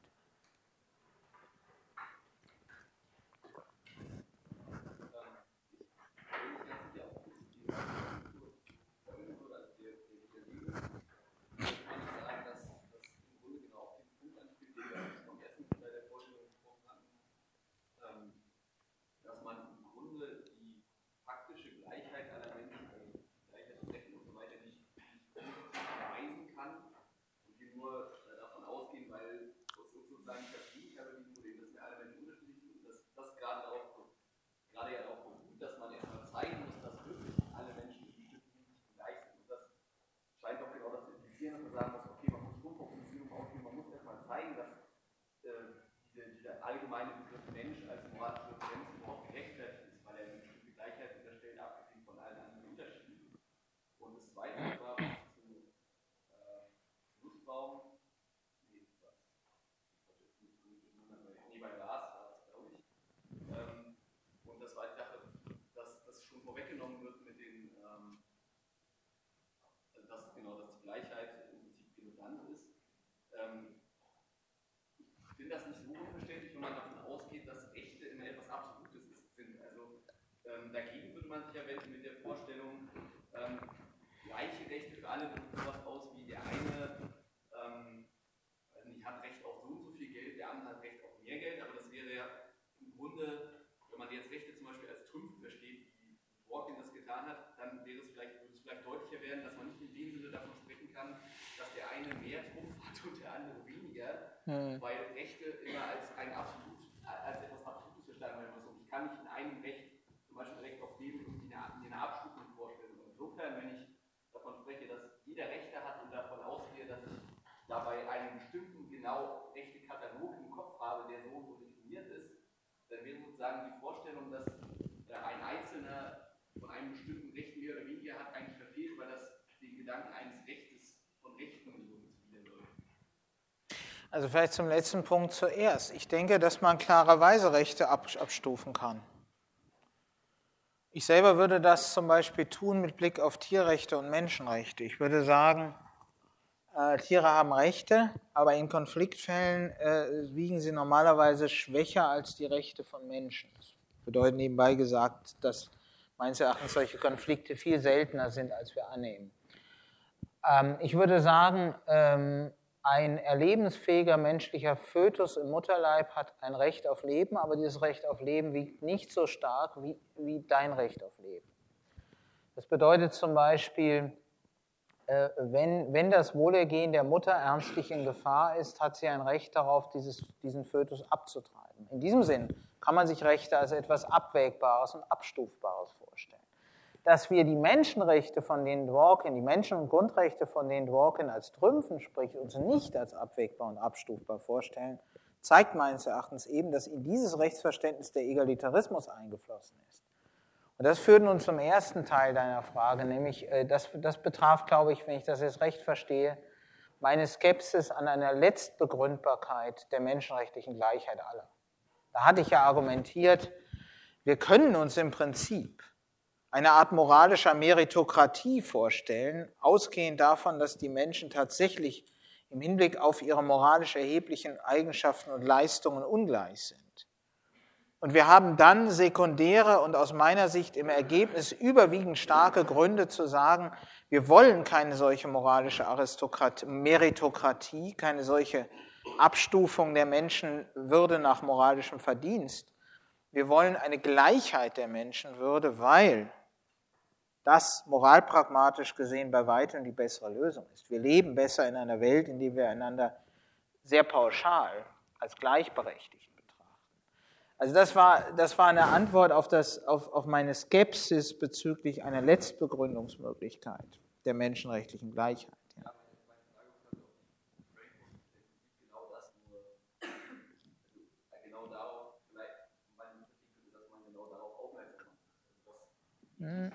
Dass man im Grunde die faktische Gleichheit aller Menschen, also Gleichheit des Rechten und so weiter, nicht beweisen kann und wir nur davon ausgehen, weil es sozusagen das Gegenteil-Modell, dass wir alle Menschen unterschiedlich sind, dass das gerade ja darauf beruht, dass man erstmal zeigen muss, dass wirklich alle Menschen in bestimmten Hinsichten gleich sind. Und das scheint doch genau das zu implizieren, dass man sagen muss, okay, man muss Grundpropositionen aufgeben, man muss erstmal zeigen, dass dieser allgemeine Begriff Mensch als moralische Referenz überhaupt gerechtfertigt ist, weil er eine bestimmte Gleichheit unterstellt, abgesehen von allen anderen Unterschieden. Und das Zweite war zu Nussbaum, bei Lars war das, glaube ich. Und das war die Sache, dass das schon vorweggenommen wird mit den, dass die Gleichheit im Prinzip redundant ist. Ich finde das nicht so unverständlich, wenn man davon ausgeht, dass Rechte immer etwas Absolutes sind. Also dagegen würde man sich ja wenden mit der Vorstellung, gleiche Rechte für alle, drückt sowas aus wie der eine hat Recht auf so und so viel Geld, der andere hat Recht auf mehr Geld, aber das wäre ja im Grunde, wenn man jetzt Rechte zum Beispiel als Trümpfe versteht, wie Dworkin das getan hat, dann würde es vielleicht deutlicher werden, dass man nicht in dem Sinne davon sprechen kann, dass der eine mehr Trumpf hat und der andere weniger, weil Rechte immer als etwas Absolutes verstanden werden müssen. Und ich kann nicht in einem Recht, zum Beispiel Recht auf Leben, irgendwie eine Abstufung vorstellen. Und insofern, wenn ich davon spreche, dass jeder Rechte hat und davon ausgehe, dass ich dabei einen bestimmten genau rechte Katalog im Kopf habe, der so und so definiert ist, dann wäre sozusagen die Vorstellung, dass ein Einzelner von einem bestimmten Recht mehr oder weniger hat, eigentlich verfehlt, weil das den Gedanken eines Rechtes von Rechten zuwiderläuft. Also vielleicht zum letzten Punkt zuerst. Ich denke, dass man klarerweise Rechte abstufen kann. Ich selber würde das zum Beispiel tun mit Blick auf Tierrechte und Menschenrechte. Ich würde sagen, Tiere haben Rechte, aber in Konfliktfällen wiegen sie normalerweise schwächer als die Rechte von Menschen. Das bedeutet nebenbei gesagt, dass meines Erachtens solche Konflikte viel seltener sind, als wir annehmen. Ich würde sagen, ein erlebensfähiger menschlicher Fötus im Mutterleib hat ein Recht auf Leben, aber dieses Recht auf Leben wiegt nicht so stark wie dein Recht auf Leben. Das bedeutet zum Beispiel, wenn das Wohlergehen der Mutter ernstlich in Gefahr ist, hat sie ein Recht darauf, diesen Fötus abzutreiben. In diesem Sinn kann man sich Rechte als etwas Abwägbares und Abstufbares vorstellen. Dass wir die Menschenrechte, von denen Dworkin, die Menschen- und Grundrechte, von denen Dworkin als Trümpfen spricht, uns nicht als abwägbar und abstufbar vorstellen, zeigt meines Erachtens eben, dass in dieses Rechtsverständnis der Egalitarismus eingeflossen ist. Und das führt nun zum ersten Teil deiner Frage, nämlich das betraf, glaube ich, wenn ich das jetzt recht verstehe, meine Skepsis an einer Letztbegründbarkeit der menschenrechtlichen Gleichheit aller. Da hatte ich ja argumentiert, wir können uns im Prinzip eine Art moralischer Meritokratie vorstellen, ausgehend davon, dass die Menschen tatsächlich im Hinblick auf ihre moralisch erheblichen Eigenschaften und Leistungen ungleich sind. Und wir haben dann sekundäre und aus meiner Sicht im Ergebnis überwiegend starke Gründe zu sagen, wir wollen keine solche moralische Meritokratie, keine solche Abstufung der Menschenwürde nach moralischem Verdienst. Wir wollen eine Gleichheit der Menschenwürde, weil das moralpragmatisch gesehen bei weitem die bessere Lösung ist. Wir leben besser in einer Welt, in der wir einander sehr pauschal als gleichberechtigt betrachten. Also das war eine Antwort auf meine Skepsis bezüglich einer Letztbegründungsmöglichkeit der menschenrechtlichen Gleichheit. Ja. Hm.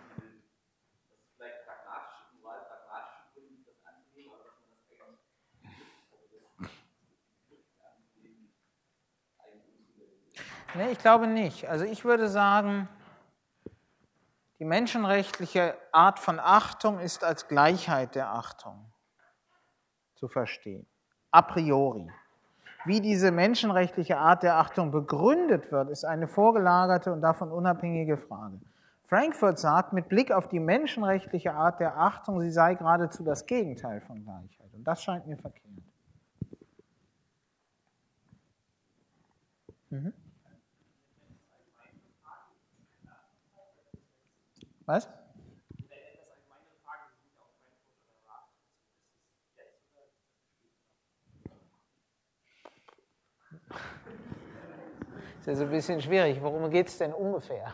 Nee, ich glaube nicht. Also ich würde sagen, die menschenrechtliche Art von Achtung ist als Gleichheit der Achtung zu verstehen. A priori. Wie diese menschenrechtliche Art der Achtung begründet wird, ist eine vorgelagerte und davon unabhängige Frage. Frankfurt sagt, mit Blick auf die menschenrechtliche Art der Achtung, sie sei geradezu das Gegenteil von Gleichheit. Und das scheint mir verkehrt. Mhm. Was? Das ist ein bisschen schwierig. Worum geht es denn ungefähr?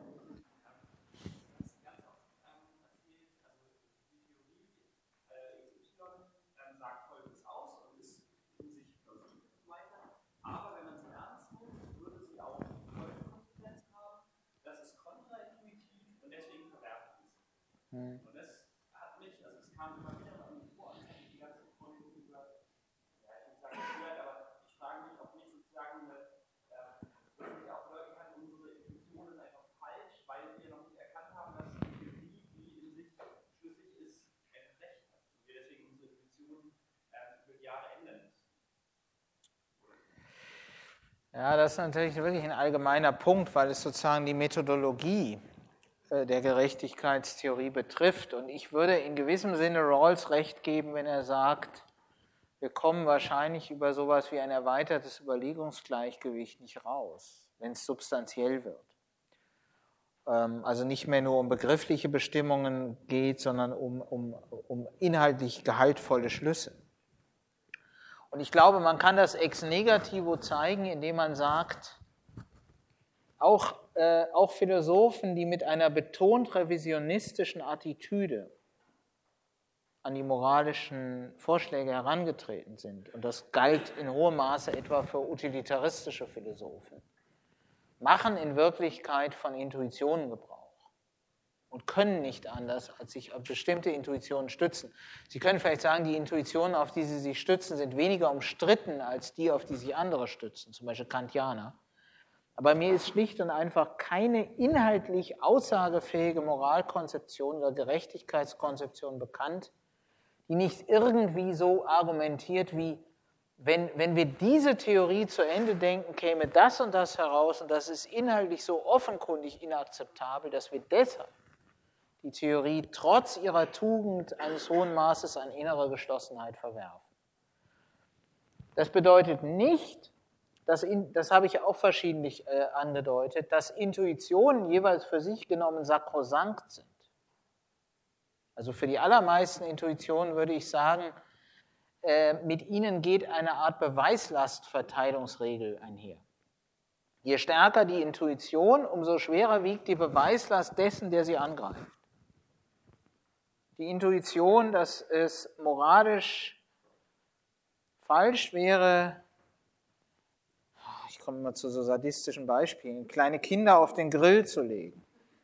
Und das hat mich, also es kam immer wieder bei mir vor, und das hat mich die ganze Vorlesung über, ja, ich würde sagen, gehört, aber ich frage mich, ob nicht sozusagen, dass ich auch deuten kann, unsere Intuition ist einfach falsch, weil wir noch nicht erkannt haben, dass die Theorie, die in sich schlüssig ist, einfach recht hat. Und wir deswegen unsere Intuition über die Jahre ändern müssen. Ja, das ist natürlich wirklich ein allgemeiner Punkt, weil es sozusagen die Methodologie der Gerechtigkeitstheorie betrifft. Und ich würde in gewissem Sinne Rawls recht geben, wenn er sagt, wir kommen wahrscheinlich über sowas wie ein erweitertes Überlegungsgleichgewicht nicht raus, wenn es substanziell wird. Also nicht mehr nur um begriffliche Bestimmungen geht, sondern um inhaltlich gehaltvolle Schlüsse. Und ich glaube, man kann das ex negativo zeigen, indem man sagt, auch Philosophen, die mit einer betont revisionistischen Attitüde an die moralischen Vorschläge herangetreten sind, und das galt in hohem Maße etwa für utilitaristische Philosophen, machen in Wirklichkeit von Intuitionen Gebrauch und können nicht anders, als sich auf bestimmte Intuitionen stützen. Sie können vielleicht sagen, die Intuitionen, auf die sie sich stützen, sind weniger umstritten als die, auf die sich andere stützen, zum Beispiel Kantianer. Aber mir ist schlicht und einfach keine inhaltlich aussagefähige Moralkonzeption oder Gerechtigkeitskonzeption bekannt, die nicht irgendwie so argumentiert wie, wenn wir diese Theorie zu Ende denken, käme das und das heraus und das ist inhaltlich so offenkundig inakzeptabel, dass wir deshalb die Theorie trotz ihrer Tugend eines hohen Maßes an innerer Geschlossenheit verwerfen. Das bedeutet nicht, das habe ich auch verschiedentlich angedeutet, dass Intuitionen jeweils für sich genommen sakrosankt sind. Also für die allermeisten Intuitionen würde ich sagen, mit ihnen geht eine Art Beweislastverteilungsregel einher. Je stärker die Intuition, umso schwerer wiegt die Beweislast dessen, der sie angreift. Die Intuition, dass es moralisch falsch wäre, ich komme mal zu so sadistischen Beispielen, kleine Kinder auf den Grill zu legen,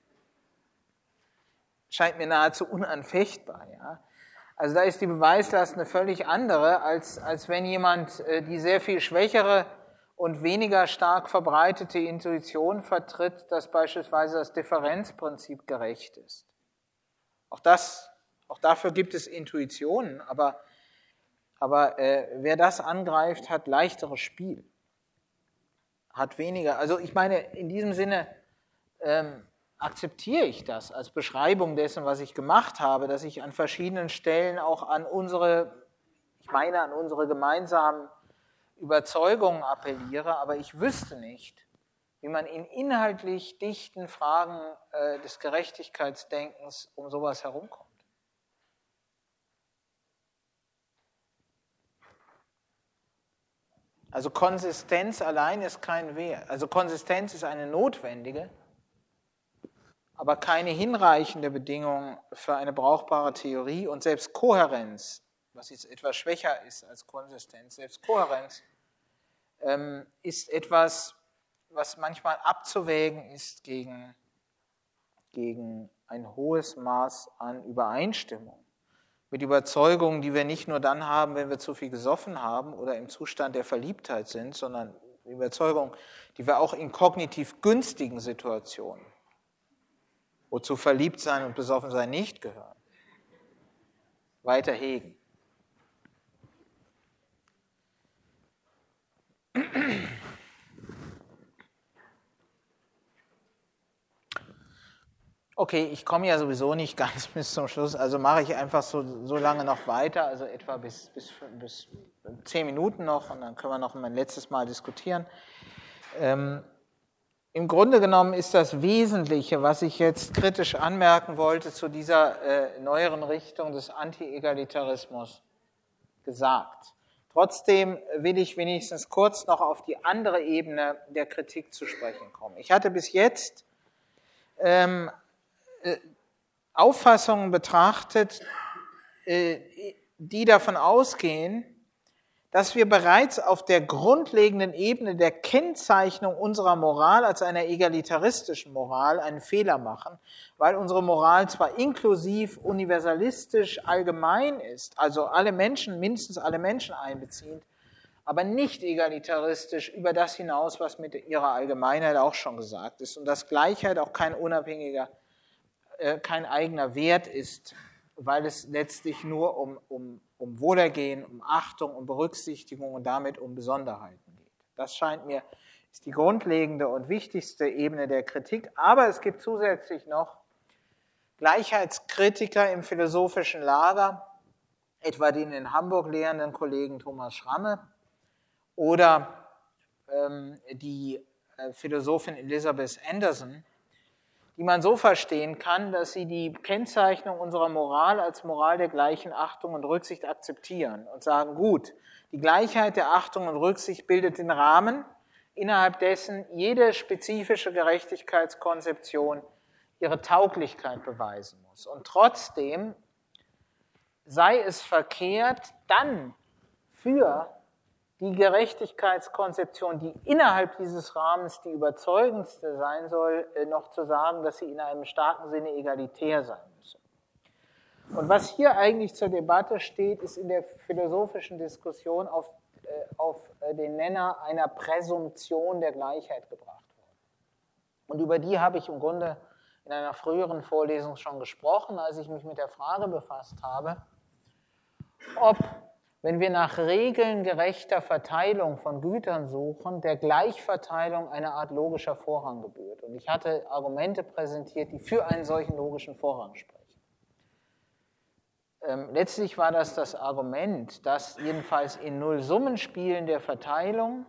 scheint mir nahezu unanfechtbar. Ja? Also da ist die Beweislast eine völlig andere, als wenn jemand die sehr viel schwächere und weniger stark verbreitete Intuition vertritt, dass beispielsweise das Differenzprinzip gerecht ist. Auch dafür gibt es Intuitionen, aber wer das angreift, hat leichteres Spiel. Hat weniger, also ich meine, in diesem Sinne akzeptiere ich das als Beschreibung dessen, was ich gemacht habe, dass ich an verschiedenen Stellen auch an unsere gemeinsamen Überzeugungen appelliere, aber ich wüsste nicht, wie man in inhaltlich dichten Fragen des Gerechtigkeitsdenkens um sowas herumkommt. Also Konsistenz allein ist kein Wert. Also Konsistenz ist eine notwendige, aber keine hinreichende Bedingung für eine brauchbare Theorie. Und selbst Kohärenz, was jetzt etwas schwächer ist als Konsistenz, selbst Kohärenz ist etwas, was manchmal abzuwägen ist gegen ein hohes Maß an Übereinstimmung. Mit Überzeugungen, die wir nicht nur dann haben, wenn wir zu viel gesoffen haben oder im Zustand der Verliebtheit sind, sondern Überzeugungen, die wir auch in kognitiv günstigen Situationen, wozu Verliebtsein und Besoffensein nicht gehören, weiter hegen. Okay, ich komme ja sowieso nicht ganz bis zum Schluss, also mache ich einfach so lange noch weiter, also etwa bis 10 Minuten noch, und dann können wir noch ein letztes Mal diskutieren. Im Grunde genommen ist das Wesentliche, was ich jetzt kritisch anmerken wollte zu dieser neueren Richtung des Anti-Egalitarismus, gesagt. Trotzdem will ich wenigstens kurz noch auf die andere Ebene der Kritik zu sprechen kommen. Ich hatte bis jetzt Auffassungen betrachtet, die davon ausgehen, dass wir bereits auf der grundlegenden Ebene der Kennzeichnung unserer Moral als einer egalitaristischen Moral einen Fehler machen, weil unsere Moral zwar inklusiv, universalistisch, allgemein ist, also alle Menschen, mindestens alle Menschen einbeziehend, aber nicht egalitaristisch über das hinaus, was mit ihrer Allgemeinheit auch schon gesagt ist, und dass Gleichheit auch kein eigener Wert ist, weil es letztlich nur um Wohlergehen, um Achtung, um Berücksichtigung und damit um Besonderheiten geht. Das scheint mir ist die grundlegende und wichtigste Ebene der Kritik, aber es gibt zusätzlich noch Gleichheitskritiker im philosophischen Lager, etwa den in Hamburg lehrenden Kollegen Thomas Schramme oder die Philosophin Elizabeth Anderson, die man so verstehen kann, dass sie die Kennzeichnung unserer Moral als Moral der gleichen Achtung und Rücksicht akzeptieren und sagen, gut, die Gleichheit der Achtung und Rücksicht bildet den Rahmen, innerhalb dessen jede spezifische Gerechtigkeitskonzeption ihre Tauglichkeit beweisen muss. Und trotzdem sei es verkehrt, dann für die Gerechtigkeitskonzeption, die innerhalb dieses Rahmens die überzeugendste sein soll, noch zu sagen, dass sie in einem starken Sinne egalitär sein müsse. Und was hier eigentlich zur Debatte steht, ist in der philosophischen Diskussion auf den Nenner einer Präsumption der Gleichheit gebracht worden. Und über die habe ich im Grunde in einer früheren Vorlesung schon gesprochen, als ich mich mit der Frage befasst habe, ob, wenn wir nach Regeln gerechter Verteilung von Gütern suchen, der Gleichverteilung eine Art logischer Vorrang gebührt. Und ich hatte Argumente präsentiert, die für einen solchen logischen Vorrang sprechen. Letztlich war das Argument, dass jedenfalls in Nullsummenspielen der Verteilung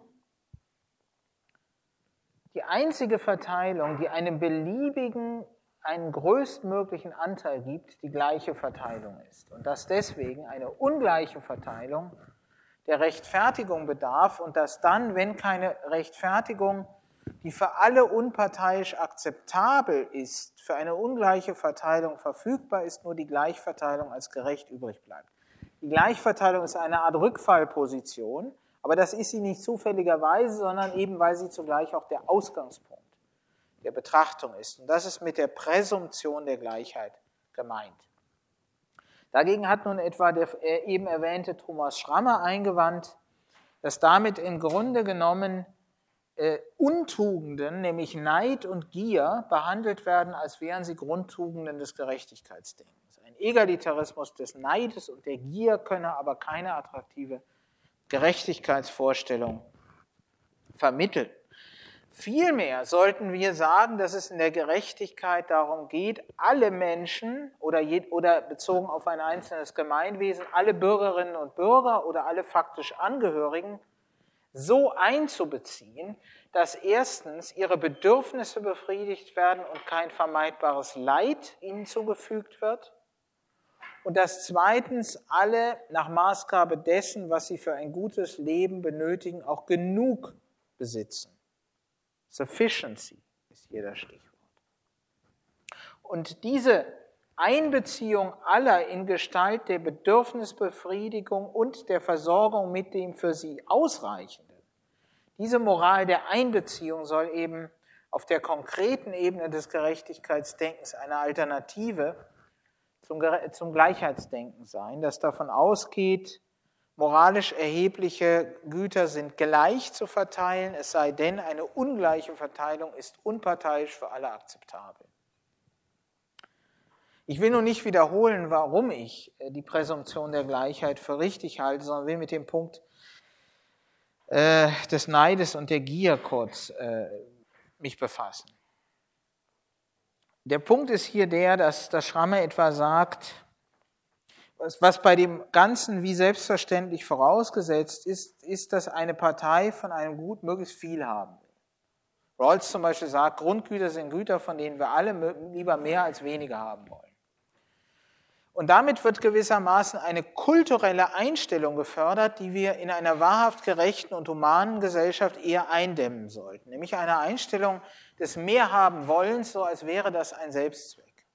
die einzige Verteilung, die einem beliebigen, einen größtmöglichen Anteil gibt, die gleiche Verteilung ist. Und dass deswegen eine ungleiche Verteilung der Rechtfertigung bedarf und dass dann, wenn keine Rechtfertigung, die für alle unparteiisch akzeptabel ist, für eine ungleiche Verteilung verfügbar ist, nur die Gleichverteilung als gerecht übrig bleibt. Die Gleichverteilung ist eine Art Rückfallposition, aber das ist sie nicht zufälligerweise, sondern eben, weil sie zugleich auch der Ausgangspunkt der Betrachtung ist. Und das ist mit der Präsumption der Gleichheit gemeint. Dagegen hat nun etwa der eben erwähnte Thomas Schramme eingewandt, dass damit im Grunde genommen Untugenden, nämlich Neid und Gier, behandelt werden, als wären sie Grundtugenden des Gerechtigkeitsdenkens. Ein Egalitarismus des Neides und der Gier könne aber keine attraktive Gerechtigkeitsvorstellung vermitteln. Vielmehr sollten wir sagen, dass es in der Gerechtigkeit darum geht, alle Menschen oder bezogen auf ein einzelnes Gemeinwesen, alle Bürgerinnen und Bürger oder alle faktisch Angehörigen so einzubeziehen, dass erstens ihre Bedürfnisse befriedigt werden und kein vermeidbares Leid ihnen zugefügt wird Und dass zweitens alle nach Maßgabe dessen, was sie für ein gutes Leben benötigen, auch genug besitzen. Sufficiency ist hier das Stichwort. Und diese Einbeziehung aller in Gestalt der Bedürfnisbefriedigung und der Versorgung mit dem für sie Ausreichenden, diese Moral der Einbeziehung soll eben auf der konkreten Ebene des Gerechtigkeitsdenkens eine Alternative zum Gleichheitsdenken sein, das davon ausgeht, moralisch erhebliche Güter sind gleich zu verteilen, es sei denn, eine ungleiche Verteilung ist unparteiisch für alle akzeptabel. Ich will nun nicht wiederholen, warum ich die Präsumption der Gleichheit für richtig halte, sondern will mit dem Punkt des Neides und der Gier kurz mich befassen. Der Punkt ist hier der, dass das Schramme etwa sagt, was bei dem Ganzen wie selbstverständlich vorausgesetzt ist, dass eine Partei von einem Gut möglichst viel haben will. Rawls zum Beispiel sagt, Grundgüter sind Güter, von denen wir alle lieber mehr als weniger haben wollen. Und damit wird gewissermaßen eine kulturelle Einstellung gefördert, die wir in einer wahrhaft gerechten und humanen Gesellschaft eher eindämmen sollten. Nämlich eine Einstellung des Mehrhaben-Wollens, so als wäre das ein Selbstzweck.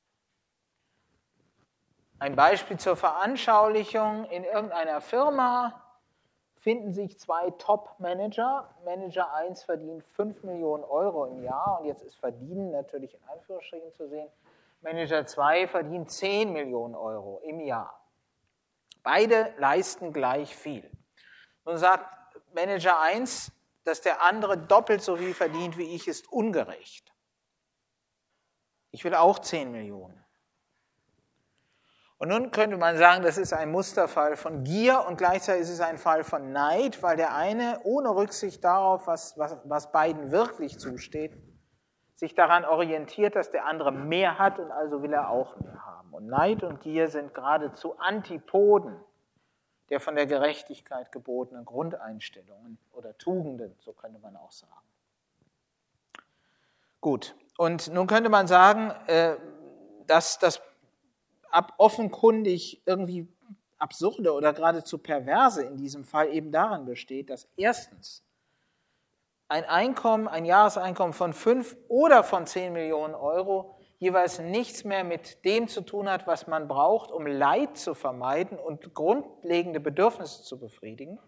Ein Beispiel zur Veranschaulichung: In irgendeiner Firma finden sich zwei Top-Manager. Manager 1 verdient 5 Millionen Euro im Jahr, und jetzt ist Verdienen natürlich in Anführungsstrichen zu sehen. Manager 2 verdient 10 Millionen Euro im Jahr. Beide leisten gleich viel. Nun sagt Manager 1, dass der andere doppelt so viel verdient wie ich, ist ungerecht. Ich will auch 10 Millionen. Und nun könnte man sagen, das ist ein Musterfall von Gier und gleichzeitig ist es ein Fall von Neid, weil der eine ohne Rücksicht darauf, was beiden wirklich zusteht, sich daran orientiert, dass der andere mehr hat und also will er auch mehr haben. Und Neid und Gier sind geradezu Antipoden der von der Gerechtigkeit gebotenen Grundeinstellungen oder Tugenden, so könnte man auch sagen. Gut, und nun könnte man sagen, dass das offenkundig irgendwie absurde oder geradezu perverse in diesem Fall eben daran besteht, dass erstens ein Jahreseinkommen von 5 oder von 10 Millionen Euro jeweils nichts mehr mit dem zu tun hat, was man braucht, um Leid zu vermeiden und grundlegende Bedürfnisse zu befriedigen.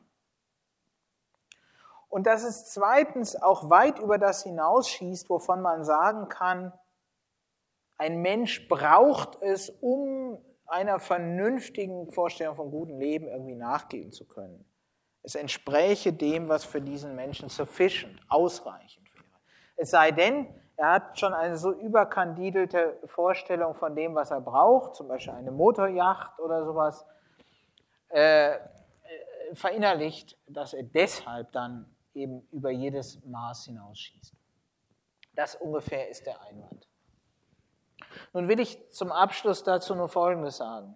Und dass es zweitens auch weit über das hinausschießt, wovon man sagen kann, ein Mensch braucht es, um einer vernünftigen Vorstellung von gutem Leben irgendwie nachgehen zu können. Es entspräche dem, was für diesen Menschen sufficient, ausreichend wäre. Es sei denn, er hat schon eine so überkandidelte Vorstellung von dem, was er braucht, zum Beispiel eine Motoryacht oder sowas, verinnerlicht, dass er deshalb dann eben über jedes Maß hinausschießt. Das ungefähr ist der Einwand. Nun will ich zum Abschluss dazu nur Folgendes sagen.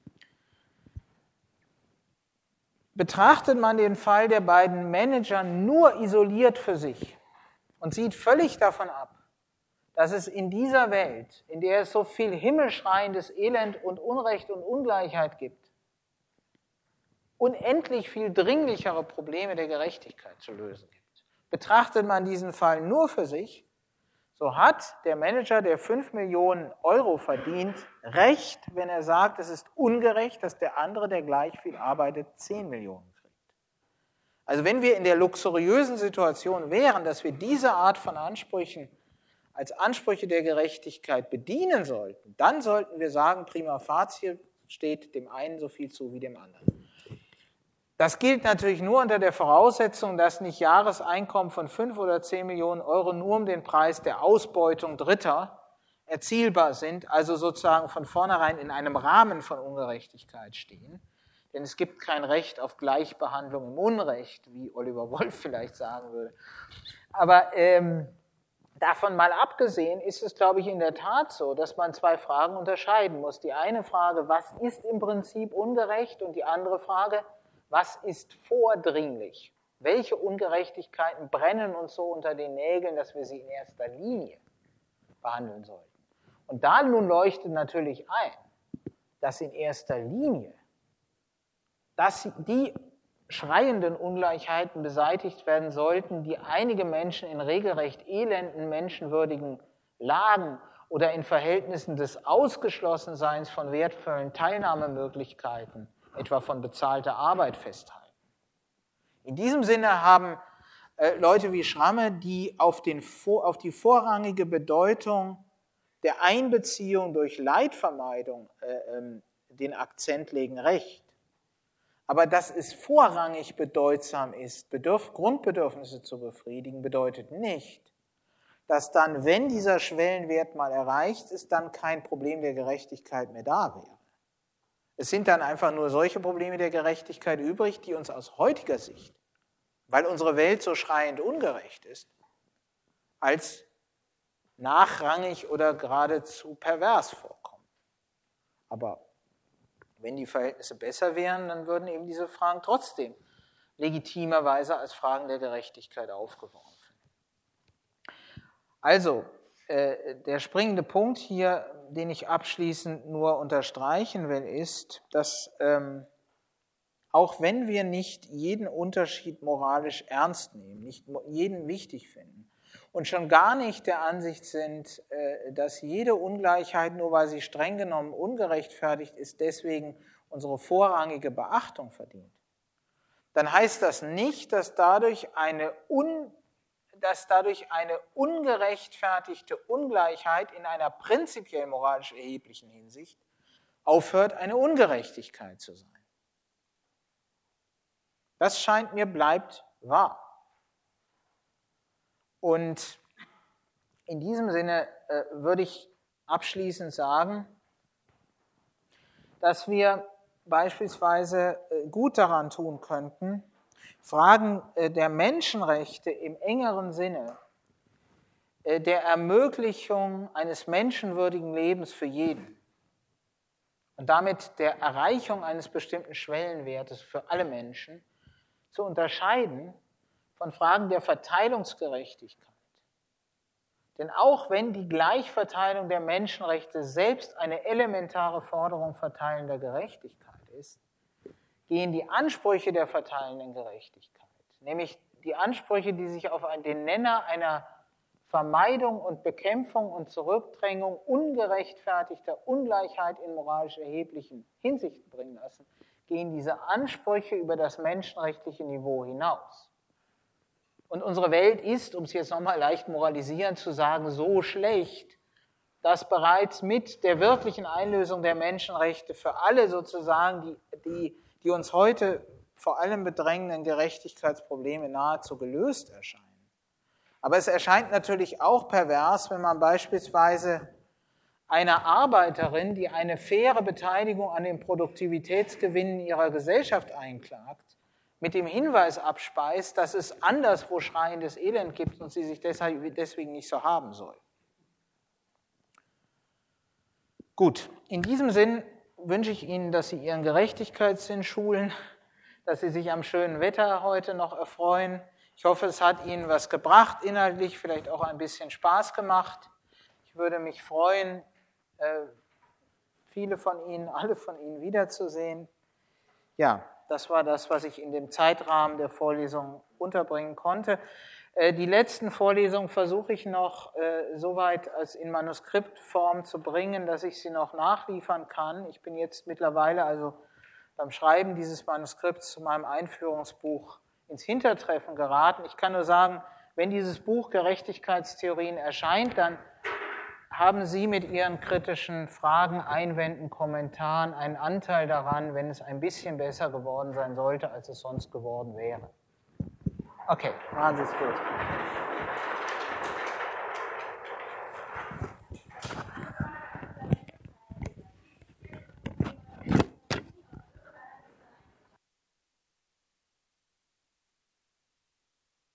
Betrachtet man den Fall der beiden Manager nur isoliert für sich und sieht völlig davon ab, dass es in dieser Welt, in der es so viel himmelschreiendes Elend und Unrecht und Ungleichheit gibt, unendlich viel dringlichere Probleme der Gerechtigkeit zu lösen gibt. Betrachtet man diesen Fall nur für sich, so hat der Manager, der 5 Millionen Euro verdient, recht, wenn er sagt, es ist ungerecht, dass der andere, der gleich viel arbeitet, 10 Millionen kriegt. Also wenn wir in der luxuriösen Situation wären, dass wir diese Art von Ansprüchen als Ansprüche der Gerechtigkeit bedienen sollten, dann sollten wir sagen, prima facie steht dem einen so viel zu wie dem anderen. Das gilt natürlich nur unter der Voraussetzung, dass nicht Jahreseinkommen von 5 oder 10 Millionen Euro nur um den Preis der Ausbeutung Dritter erzielbar sind, also sozusagen von vornherein in einem Rahmen von Ungerechtigkeit stehen. Denn es gibt kein Recht auf Gleichbehandlung im Unrecht, wie Oliver Wolf vielleicht sagen würde. Aber davon mal abgesehen ist es, glaube ich, in der Tat so, dass man zwei Fragen unterscheiden muss. Die eine Frage, was ist im Prinzip ungerecht? Und die andere Frage, was ist vordringlich? Welche Ungerechtigkeiten brennen uns so unter den Nägeln, dass wir sie in erster Linie behandeln sollten? Und da nun leuchtet natürlich ein, dass in erster Linie die schreienden Ungleichheiten beseitigt werden sollten, die einige Menschen in regelrecht elenden, menschenwürdigen Lagen oder in Verhältnissen des Ausgeschlossenseins von wertvollen Teilnahmemöglichkeiten, etwa von bezahlter Arbeit, festhalten. In diesem Sinne haben Leute wie Schramme, die auf die vorrangige Bedeutung der Einbeziehung durch Leidvermeidung den Akzent legen, recht. Aber dass es vorrangig bedeutsam ist, Grundbedürfnisse zu befriedigen, bedeutet nicht, dass dann, wenn dieser Schwellenwert mal erreicht ist, dann kein Problem der Gerechtigkeit mehr da wäre. Es sind dann einfach nur solche Probleme der Gerechtigkeit übrig, die uns aus heutiger Sicht, weil unsere Welt so schreiend ungerecht ist, als nachrangig oder geradezu pervers vorkommen. Aber wenn die Verhältnisse besser wären, dann würden eben diese Fragen trotzdem legitimerweise als Fragen der Gerechtigkeit aufgeworfen. Also, der springende Punkt hier, den ich abschließend nur unterstreichen will, ist, dass auch wenn wir nicht jeden Unterschied moralisch ernst nehmen, nicht jeden wichtig finden und schon gar nicht der Ansicht sind, dass jede Ungleichheit, nur weil sie streng genommen ungerechtfertigt ist, deswegen unsere vorrangige Beachtung verdient, dann heißt das nicht, dass dadurch eine ungerechtfertigte Ungleichheit in einer prinzipiell moralisch erheblichen Hinsicht aufhört, eine Ungerechtigkeit zu sein. Das scheint mir bleibt wahr. Und in diesem Sinne würde ich abschließend sagen, dass wir beispielsweise gut daran tun könnten, Fragen der Menschenrechte im engeren Sinne, der Ermöglichung eines menschenwürdigen Lebens für jeden und damit der Erreichung eines bestimmten Schwellenwertes für alle Menschen zu unterscheiden von Fragen der Verteilungsgerechtigkeit. Denn auch wenn die Gleichverteilung der Menschenrechte selbst eine elementare Forderung verteilender Gerechtigkeit ist, gehen die Ansprüche der verteilenden Gerechtigkeit, nämlich die Ansprüche, die sich auf den Nenner einer Vermeidung und Bekämpfung und Zurückdrängung ungerechtfertigter Ungleichheit in moralisch erheblichen Hinsichten bringen lassen, gehen diese Ansprüche über das menschenrechtliche Niveau hinaus. Und unsere Welt ist, um es jetzt nochmal leicht moralisierend zu sagen, so schlecht, dass bereits mit der wirklichen Einlösung der Menschenrechte für alle sozusagen, die uns heute vor allem bedrängenden Gerechtigkeitsprobleme nahezu gelöst erscheinen. Aber es erscheint natürlich auch pervers, wenn man beispielsweise einer Arbeiterin, die eine faire Beteiligung an den Produktivitätsgewinnen ihrer Gesellschaft einklagt, mit dem Hinweis abspeist, dass es anderswo schreiendes Elend gibt und sie sich deswegen nicht so haben soll. Gut, in diesem Sinn wünsche ich Ihnen, dass Sie Ihren Gerechtigkeitssinn schulen, dass Sie sich am schönen Wetter heute noch erfreuen. Ich hoffe, es hat Ihnen was gebracht, inhaltlich, vielleicht auch ein bisschen Spaß gemacht. Ich würde mich freuen, viele von Ihnen, alle von Ihnen wiederzusehen. Ja, das war das, was ich in dem Zeitrahmen der Vorlesung unterbringen konnte. Die letzten Vorlesungen versuche ich noch soweit als in Manuskriptform zu bringen, dass ich sie noch nachliefern kann. Ich bin jetzt mittlerweile also beim Schreiben dieses Manuskripts zu meinem Einführungsbuch ins Hintertreffen geraten. Ich kann nur sagen, wenn dieses Buch Gerechtigkeitstheorien erscheint, dann haben Sie mit Ihren kritischen Fragen, Einwänden, Kommentaren einen Anteil daran, wenn es ein bisschen besser geworden sein sollte, als es sonst geworden wäre. Okay, machen Sie es gut.